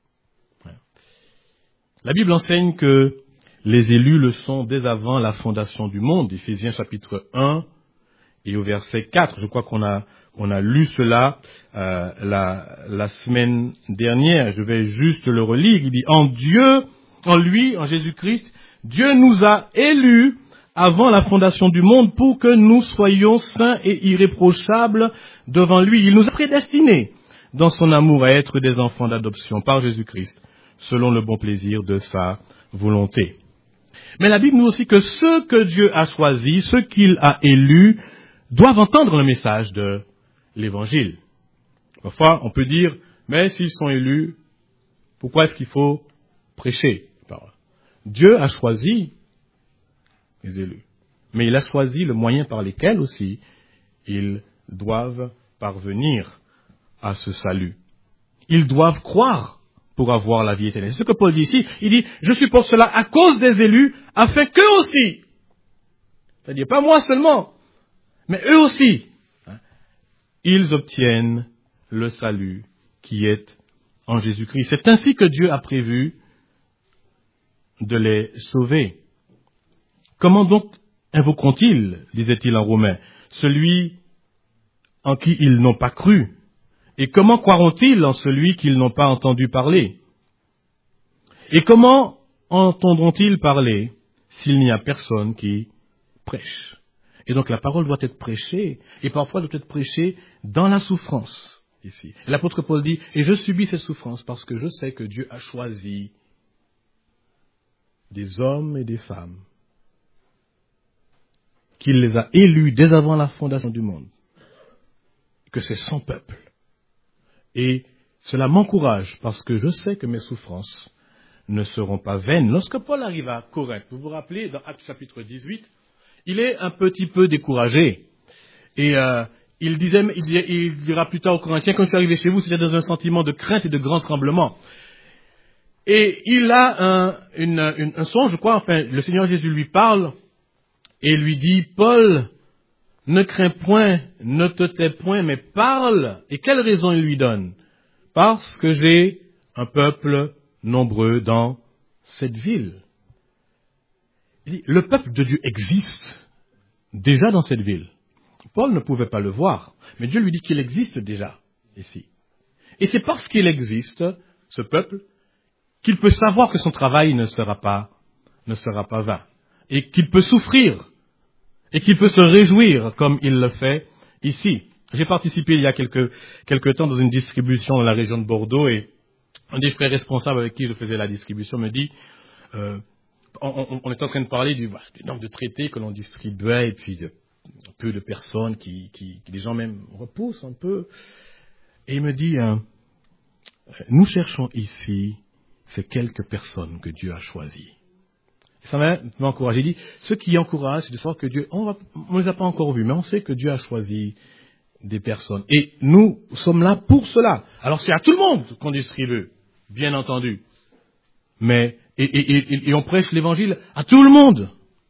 S2: La Bible enseigne que les élus le sont dès avant la fondation du monde, Éphésiens chapitre un et au verset quatre. Je crois qu'on a, on a lu cela euh, la, la semaine dernière. Je vais juste le relire. Il dit, en Dieu, en lui, en Jésus-Christ, Dieu nous a élus avant la fondation du monde pour que nous soyons saints et irréprochables devant lui. Il nous a prédestinés dans son amour à être des enfants d'adoption par Jésus-Christ, selon le bon plaisir de sa volonté. Mais la Bible nous dit aussi que ceux que Dieu a choisis, ceux qu'il a élus, doivent entendre le message de l'Évangile. Parfois, on peut dire, mais s'ils sont élus, pourquoi est-ce qu'il faut prêcher? Dieu a choisi les élus, mais il a choisi le moyen par lesquels aussi ils doivent parvenir à ce salut. Ils doivent croire pour avoir la vie éternelle. C'est ce que Paul dit ici. Il dit, je suis pour cela à cause des élus, afin qu'eux aussi, c'est-à-dire pas moi seulement, mais eux aussi, hein, ils obtiennent le salut qui est en Jésus-Christ. C'est ainsi que Dieu a prévu de les sauver. Comment donc invoqueront-ils, disait-il en Romains, celui en qui ils n'ont pas cru? Et comment croiront-ils en celui qu'ils n'ont pas entendu parler? Et comment entendront-ils parler s'il n'y a personne qui prêche? Et donc la parole doit être prêchée, et parfois doit être prêchée dans la souffrance, ici. Et l'apôtre Paul dit, et je subis ces souffrances parce que je sais que Dieu a choisi des hommes et des femmes, qu'il les a élus dès avant la fondation du monde, que c'est son peuple. Et cela m'encourage parce que je sais que mes souffrances ne seront pas vaines. Lorsque Paul arrive à Corinthe, vous vous rappelez, dans Actes chapitre dix-huit, il est un petit peu découragé. Et euh, il, disait, il, il dira plus tard aux Corinthiens, quand je suis arrivé chez vous, c'était dans un sentiment de crainte et de grand tremblement. Et il a un, une, une, un songe, je crois, enfin, le Seigneur Jésus lui parle et lui dit, Paul, ne crains point, ne te tais point, mais parle. Et quelle raison il lui donne? Parce que j'ai un peuple nombreux dans cette ville. Il dit, le peuple de Dieu existe déjà dans cette ville. Paul ne pouvait pas le voir, mais Dieu lui dit qu'il existe déjà ici. Et c'est parce qu'il existe, ce peuple, qu'il peut savoir que son travail ne sera pas, ne sera pas vain. Et qu'il peut souffrir. Et qu'il peut se réjouir comme il le fait ici. J'ai participé il y a quelques, quelques temps dans une distribution dans la région de Bordeaux et un des frères responsables avec qui je faisais la distribution me dit, euh, on, on, on est en train de parler du, du nombre de traités que l'on distribuait et puis de, un peu de personnes qui, qui, qui les gens même repoussent un peu. Et il me dit, euh, nous cherchons ici ces quelques personnes que Dieu a choisies. Ça m'a encouragé. Il dit, ce qui encourage, c'est de savoir que Dieu, on ne les a pas encore vus, mais on sait que Dieu a choisi des personnes. Et nous sommes là pour cela. Alors c'est à tout le monde qu'on distribue, bien entendu. Mais, et, et, et, et on prêche l'évangile à tout le monde.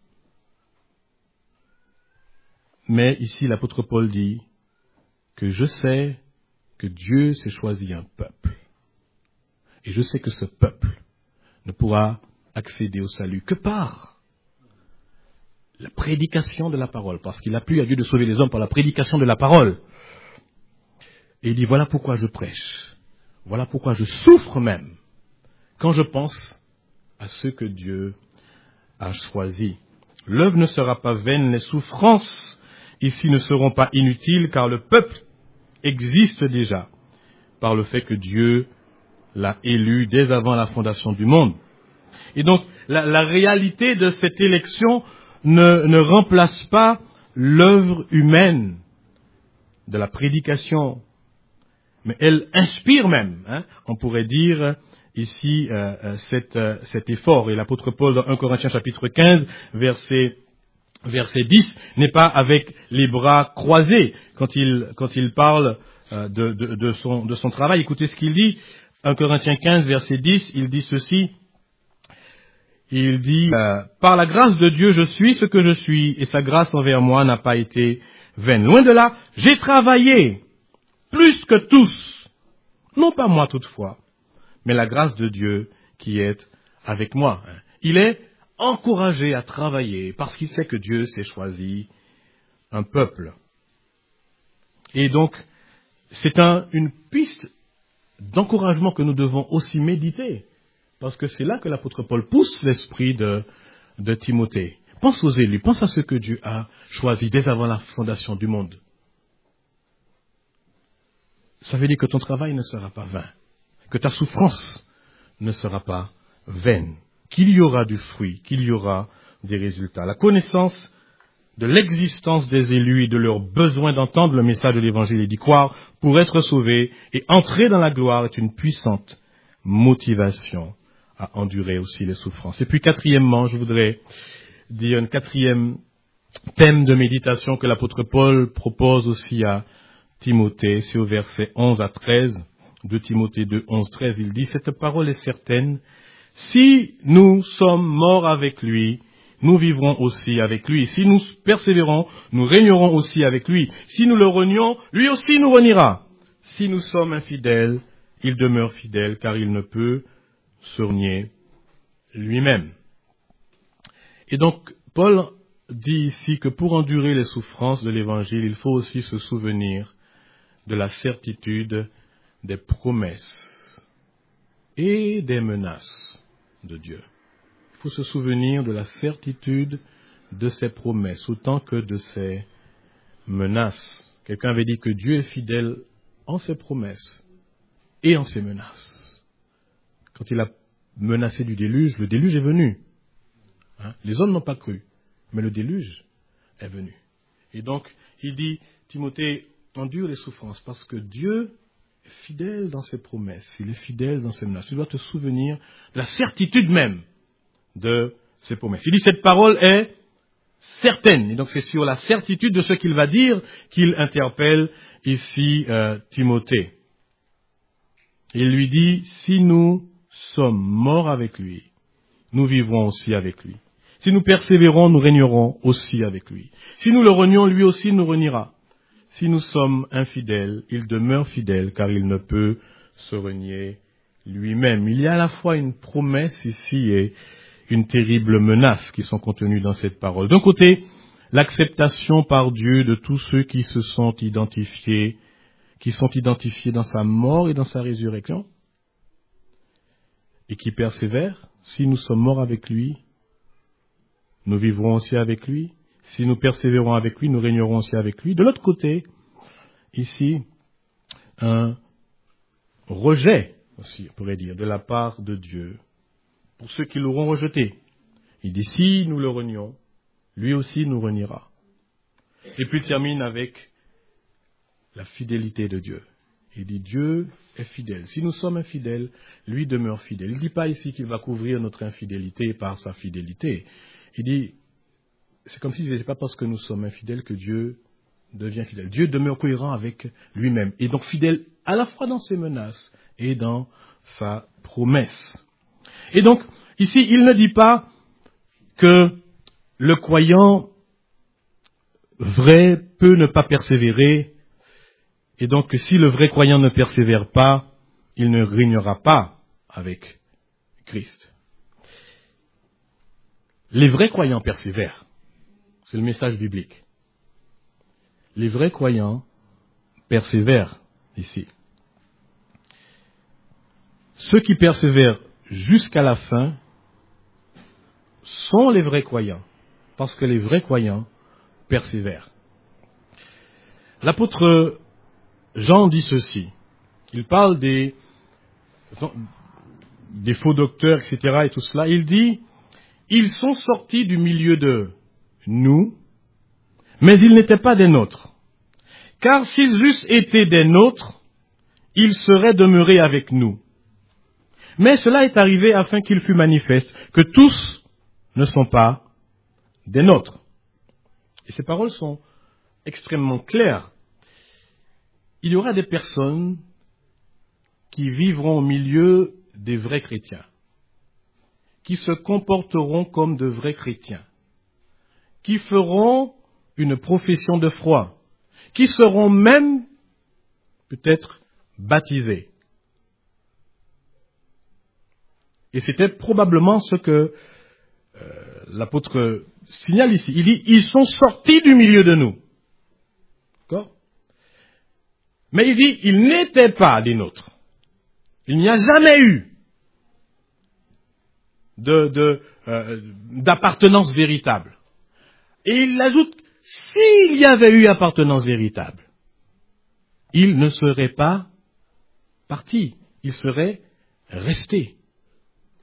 S2: Mais ici, l'apôtre Paul dit que je sais que Dieu s'est choisi un peuple. Et je sais que ce peuple ne pourra accéder au salut que par la prédication de la parole, parce qu'il a plu à Dieu de sauver les hommes par la prédication de la parole. Et il dit, voilà pourquoi je prêche, voilà pourquoi je souffre même, quand je pense à ceux que Dieu a choisis. L'œuvre ne sera pas vaine, les souffrances ici ne seront pas inutiles, car le peuple existe déjà, par le fait que Dieu l'a élu dès avant la fondation du monde. Et donc, la, la réalité de cette élection ne, ne remplace pas l'œuvre humaine de la prédication, mais elle inspire même, hein, on pourrait dire ici, euh, cet, euh, cet effort. Et l'apôtre Paul, dans un Corinthiens chapitre quinze, verset, verset dix, n'est pas avec les bras croisés quand il, quand il parle euh, de, de, de, son, de son travail. Écoutez ce qu'il dit, un Corinthiens quinze, verset dix, il dit ceci. Il dit, euh, par la grâce de Dieu, je suis ce que je suis, et sa grâce envers moi n'a pas été vaine. Loin de là, j'ai travaillé plus que tous, non pas moi toutefois, mais la grâce de Dieu qui est avec moi. Il est encouragé à travailler parce qu'il sait que Dieu s'est choisi un peuple. Et donc, c'est un, une piste d'encouragement que nous devons aussi méditer. Parce que c'est là que l'apôtre Paul pousse l'esprit de, de Timothée. Pense aux élus, pense à ceux que Dieu a choisis dès avant la fondation du monde. Ça veut dire que ton travail ne sera pas vain, que ta souffrance ne sera pas vaine, qu'il y aura du fruit, qu'il y aura des résultats. La connaissance de l'existence des élus et de leur besoin d'entendre le message de l'Évangile et d'y croire pour être sauvés et entrer dans la gloire est une puissante motivation à endurer aussi les souffrances. Et puis quatrièmement, je voudrais dire un quatrième thème de méditation que l'apôtre Paul propose aussi à Timothée, c'est au verset onze à treize, de Timothée deux, onze, treize, il dit « Cette parole est certaine, si nous sommes morts avec lui, nous vivrons aussi avec lui. Si nous persévérons, nous régnerons aussi avec lui. Si nous le renions, lui aussi nous reniera. Si nous sommes infidèles, il demeure fidèle, car il ne peut se renier lui-même. » Et donc, Paul dit ici que pour endurer les souffrances de l'Évangile, il faut aussi se souvenir de la certitude des promesses et des menaces de Dieu. Il faut se souvenir de la certitude de ses promesses autant que de ses menaces. Quelqu'un avait dit que Dieu est fidèle en ses promesses et en ses menaces. Quand il a menacé du déluge, le déluge est venu. Hein? Les hommes n'ont pas cru, mais le déluge est venu. Et donc, il dit, Timothée, endure les souffrances parce que Dieu est fidèle dans ses promesses, il est fidèle dans ses menaces. Tu dois te souvenir de la certitude même de ses promesses. Il dit, cette parole est certaine. Et donc, c'est sur la certitude de ce qu'il va dire qu'il interpelle ici euh, Timothée. Il lui dit, si nous sommes morts avec lui, nous vivrons aussi avec lui. Si nous persévérons, nous régnerons aussi avec lui. Si nous le renions, lui aussi nous reniera. Si nous sommes infidèles, il demeure fidèle, car il ne peut se renier lui-même. Il y a à la fois une promesse ici et une terrible menace qui sont contenues dans cette parole. D'un côté, l'acceptation par Dieu de tous ceux qui se sont identifiés, qui sont identifiés dans sa mort et dans sa résurrection, et qui persévèrent. Si nous sommes morts avec lui, nous vivrons aussi avec lui. Si nous persévérons avec lui, nous régnerons aussi avec lui. De l'autre côté, ici, un rejet, aussi, on pourrait dire, de la part de Dieu, pour ceux qui l'auront rejeté. Il dit, si nous le renions, lui aussi nous reniera. Et puis il termine avec la fidélité de Dieu. Il dit, Dieu est fidèle. Si nous sommes infidèles, lui demeure fidèle. Il ne dit pas ici qu'il va couvrir notre infidélité par sa fidélité. Il dit, c'est comme s'il disait, c'est pas parce que nous sommes infidèles que Dieu devient fidèle. Dieu demeure cohérent avec lui-même. Et donc fidèle à la fois dans ses menaces et dans sa promesse. Et donc, ici, il ne dit pas que le croyant vrai peut ne pas persévérer. Et donc, que si le vrai croyant ne persévère pas, il ne régnera pas avec Christ. Les vrais croyants persévèrent. C'est le message biblique. Les vrais croyants persévèrent ici. Ceux qui persévèrent jusqu'à la fin sont les vrais croyants, parce que les vrais croyants persévèrent. L'apôtre Jean dit ceci. Il parle des, des faux docteurs, et cetera et tout cela. Il dit, ils sont sortis du milieu de nous, mais ils n'étaient pas des nôtres. Car s'ils eussent été des nôtres, ils seraient demeurés avec nous. Mais cela est arrivé afin qu'il fût manifeste que tous ne sont pas des nôtres. Et ces paroles sont extrêmement claires. Il y aura des personnes qui vivront au milieu des vrais chrétiens, qui se comporteront comme de vrais chrétiens, qui feront une profession de foi, qui seront même peut-être baptisés. Et c'était probablement ce que euh, l'apôtre signale ici. Il dit, ils sont sortis du milieu de nous. D'accord ? Mais il dit, ils n'étaient pas des nôtres. Il n'y a jamais eu de, de, euh, d'appartenance véritable. Et il ajoute, s'il y avait eu appartenance véritable, ils ne seraient pas partis, ils seraient restés.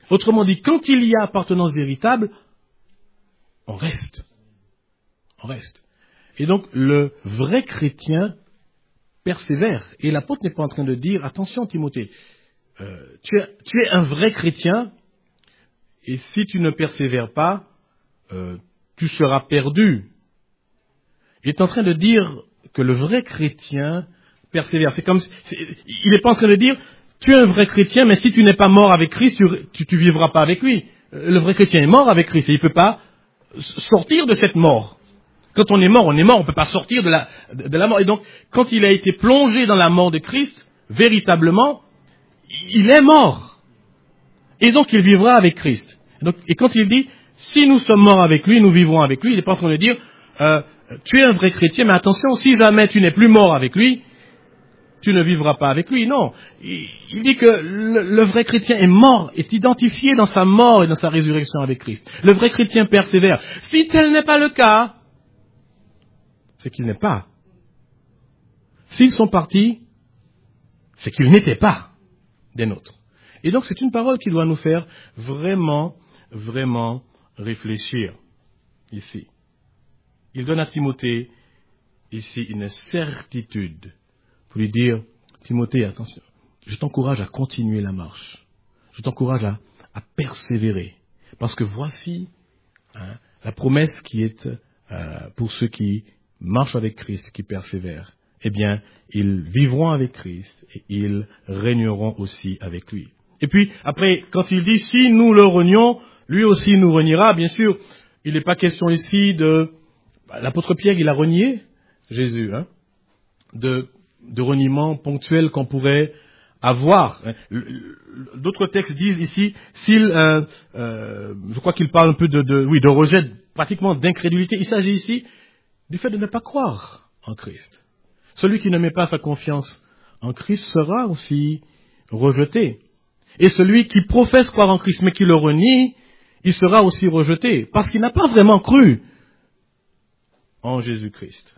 S2: Autrement dit, quand il y a appartenance véritable, on reste. On reste. Et donc, le vrai chrétien persévère. Et l'apôtre n'est pas en train de dire, attention Timothée, euh, tu, es, tu es un vrai chrétien, et si tu ne persévères pas, euh, tu seras perdu. Il est en train de dire que le vrai chrétien persévère. C'est comme, c'est, il n'est pas en train de dire, tu es un vrai chrétien, mais si tu n'es pas mort avec Christ, tu, tu, tu vivras pas avec lui. Le vrai chrétien est mort avec Christ et il ne peut pas sortir de cette mort. Quand on est mort, on est mort, on ne peut pas sortir de la, de, de la mort. Et donc, quand il a été plongé dans la mort de Christ, véritablement, il est mort. Et donc, il vivra avec Christ. Et, donc, et quand il dit, si nous sommes morts avec lui, nous vivrons avec lui, il n'est pas en train de dire, euh, tu es un vrai chrétien, mais attention, si jamais tu n'es plus mort avec lui, tu ne vivras pas avec lui. Non. Il, il dit que le, le vrai chrétien est mort, est identifié dans sa mort et dans sa résurrection avec Christ. Le vrai chrétien persévère. Si tel n'est pas le cas, c'est qu'il n'est pas. S'ils sont partis, c'est qu'ils n'étaient pas des nôtres. Et donc c'est une parole qui doit nous faire vraiment, vraiment réfléchir ici. Il donne à Timothée ici une certitude pour lui dire, Timothée, attention, je t'encourage à continuer la marche. Je t'encourage à, à persévérer. Parce que voici hein, la promesse qui est euh, pour ceux qui marchent avec Christ, qui persévèrent. Eh bien, ils vivront avec Christ et ils régneront aussi avec lui. Et puis, après, quand il dit, si nous le renions, lui aussi nous reniera, bien sûr, il n'est pas question ici de... L'apôtre Pierre, il a renié Jésus, hein, de... de reniement ponctuel qu'on pourrait avoir. D'autres textes disent ici, s'il, euh, euh, je crois qu'il parle un peu de, de, oui, de rejet, pratiquement d'incrédulité. Il s'agit ici du fait de ne pas croire en Christ. Celui qui ne met pas sa confiance en Christ sera aussi rejeté. Et celui qui professe croire en Christ mais qui le renie, il sera aussi rejeté parce qu'il n'a pas vraiment cru en Jésus-Christ.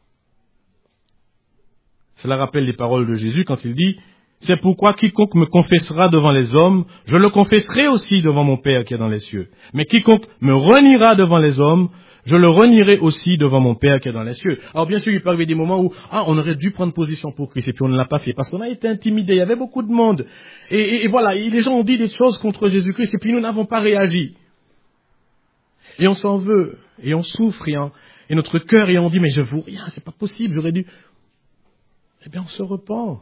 S2: Cela rappelle les paroles de Jésus quand il dit « C'est pourquoi quiconque me confessera devant les hommes, je le confesserai aussi devant mon Père qui est dans les cieux. Mais quiconque me reniera devant les hommes, je le renierai aussi devant mon Père qui est dans les cieux. » Alors bien sûr, il peut arriver des moments où ah, on aurait dû prendre position pour Christ et puis on ne l'a pas fait parce qu'on a été intimidé, il y avait beaucoup de monde. Et, et, et voilà, et les gens ont dit des choses contre Jésus-Christ et puis nous n'avons pas réagi. Et on s'en veut, et on souffre, et, on, et notre cœur, et on dit « Mais je vaux rien, c'est pas possible, j'aurais dû... » Eh bien, on se repent.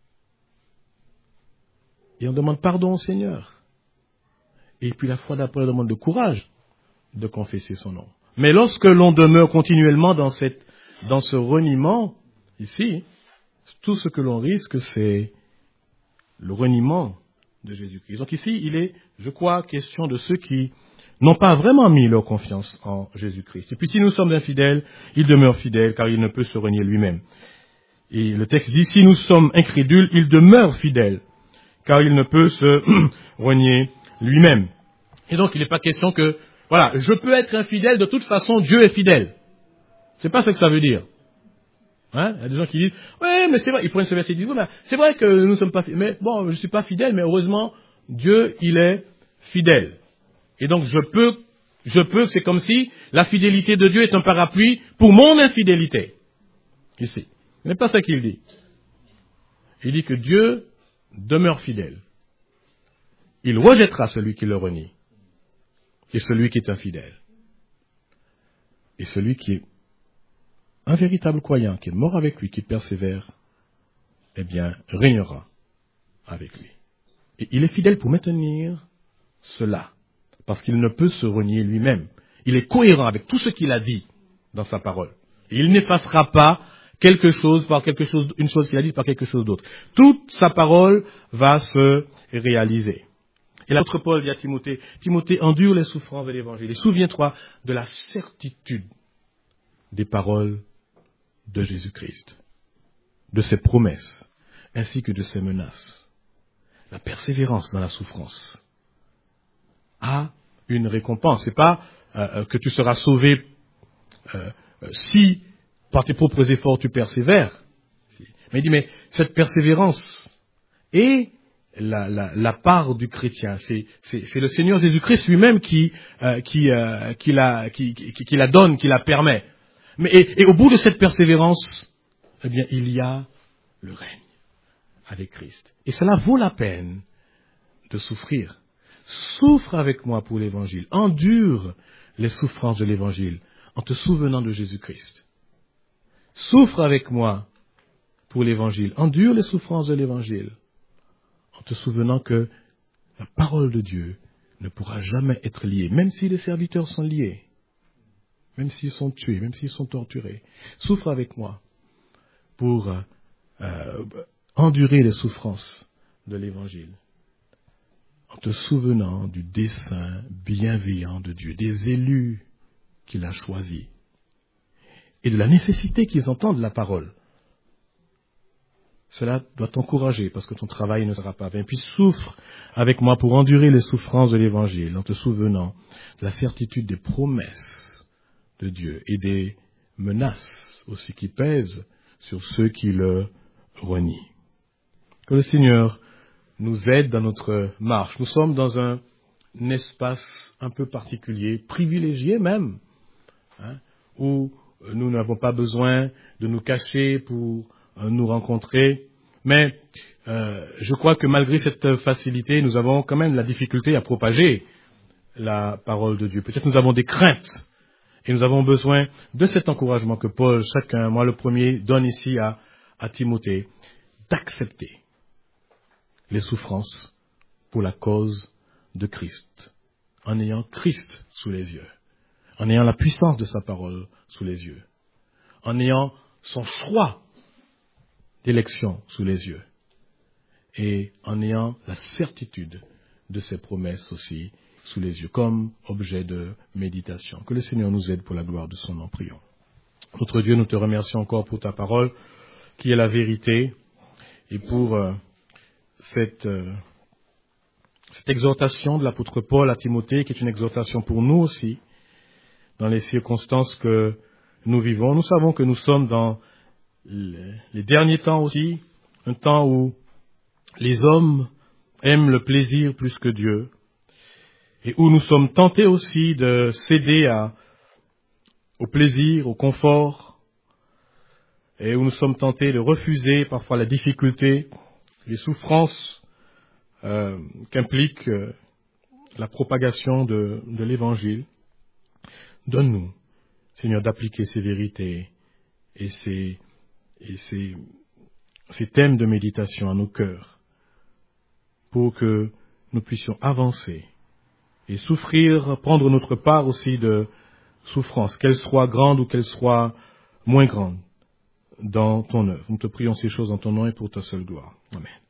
S2: Et on demande pardon au Seigneur. Et puis la foi d'après demande de courage de confesser son nom. Mais lorsque l'on demeure continuellement dans, cette, dans ce reniement, ici, tout ce que l'on risque, c'est le reniement de Jésus-Christ. Donc ici, il est, je crois, question de ceux qui n'ont pas vraiment mis leur confiance en Jésus-Christ. Et puis si nous sommes infidèles, il demeure fidèle car il ne peut se renier lui-même. Et le texte dit, si nous sommes incrédules, il demeure fidèle, car il ne peut se renier lui-même. Et donc, il n'est pas question que, voilà, je peux être infidèle, de toute façon, Dieu est fidèle. C'est pas ça que ça veut dire. Hein? Il y a des gens qui disent, ouais, mais c'est vrai, ils prennent ce verset et disent, ouais, c'est vrai que nous ne sommes pas fidèles, mais bon, je ne suis pas fidèle, mais heureusement, Dieu, il est fidèle. Et donc, je peux, je peux, c'est comme si la fidélité de Dieu est un parapluie pour mon infidélité. Ici. Ce n'est pas ça qu'il dit. Il dit que Dieu demeure fidèle. Il rejettera celui qui le renie. Et celui qui est infidèle. Et celui qui est un véritable croyant, qui est mort avec lui, qui persévère, eh bien, régnera avec lui. Et il est fidèle pour maintenir cela. Parce qu'il ne peut se renier lui-même. Il est cohérent avec tout ce qu'il a dit dans sa parole. Et il n'effacera pas quelque chose par quelque chose, une chose qu'il a dit par quelque chose d'autre. Toute sa parole va se réaliser. Et l'apôtre Paul dit à Timothée, Timothée, endure les souffrances de l'évangile et souviens-toi de la certitude des paroles de Jésus-Christ, de ses promesses, ainsi que de ses menaces. La persévérance dans la souffrance a une récompense. C'est pas euh, que tu seras sauvé euh, si par tes propres efforts tu persévères. Mais il dit, mais cette persévérance est la, la, la part du chrétien. C'est, c'est, c'est le Seigneur Jésus-Christ lui-même qui, euh, qui, euh, qui, la, qui, qui, qui la donne, qui la permet. Mais, et, et au bout de cette persévérance, eh bien, il y a le règne avec Christ. Et cela vaut la peine de souffrir. Souffre avec moi pour l'Évangile. Endure les souffrances de l'Évangile en te souvenant de Jésus-Christ. Souffre avec moi pour l'Évangile. Endure les souffrances de l'Évangile en te souvenant que la parole de Dieu ne pourra jamais être liée, même si les serviteurs sont liés, même s'ils sont tués, même s'ils sont torturés. Souffre avec moi pour euh, euh, endurer les souffrances de l'Évangile en te souvenant du dessein bienveillant de Dieu, des élus qu'il a choisis et de la nécessité qu'ils entendent la parole. Cela doit t'encourager parce que ton travail ne sera pas vain. Puis souffre avec moi pour endurer les souffrances de l'Évangile en te souvenant de la certitude des promesses de Dieu et des menaces aussi qui pèsent sur ceux qui le renient. Que le Seigneur nous aide dans notre marche. Nous sommes dans un, un espace un peu particulier, privilégié même, hein, où nous n'avons pas besoin de nous cacher pour euh, nous rencontrer. Mais euh, je crois que malgré cette facilité, nous avons quand même la difficulté à propager la parole de Dieu. Peut-être nous avons des craintes et nous avons besoin de cet encouragement que Paul, chacun, moi le premier, donne ici à, à Timothée, d'accepter les souffrances pour la cause de Christ, en ayant Christ sous les yeux, en ayant la puissance de sa parole sous les yeux, en ayant son choix d'élection sous les yeux, et en ayant la certitude de ses promesses aussi sous les yeux, comme objet de méditation. Que le Seigneur nous aide pour la gloire de son nom, prions. Notre Dieu, nous te remercions encore pour ta parole, qui est la vérité, et pour euh, cette, euh, cette exhortation de l'apôtre Paul à Timothée, qui est une exhortation pour nous aussi, dans les circonstances que nous vivons. Nous savons que nous sommes dans les derniers temps aussi, un temps où les hommes aiment le plaisir plus que Dieu, et où nous sommes tentés aussi de céder à, au plaisir, au confort, et où nous sommes tentés de refuser parfois la difficulté, les souffrances euh, qu'implique euh, la propagation de, de l'Évangile. Donne-nous, Seigneur, d'appliquer ces vérités et ces, et ces, ces thèmes de méditation à nos cœurs pour que nous puissions avancer et souffrir, prendre notre part aussi de souffrance, qu'elle soit grande ou qu'elle soit moins grande dans ton œuvre. Nous te prions ces choses en ton nom et pour ta seule gloire. Amen.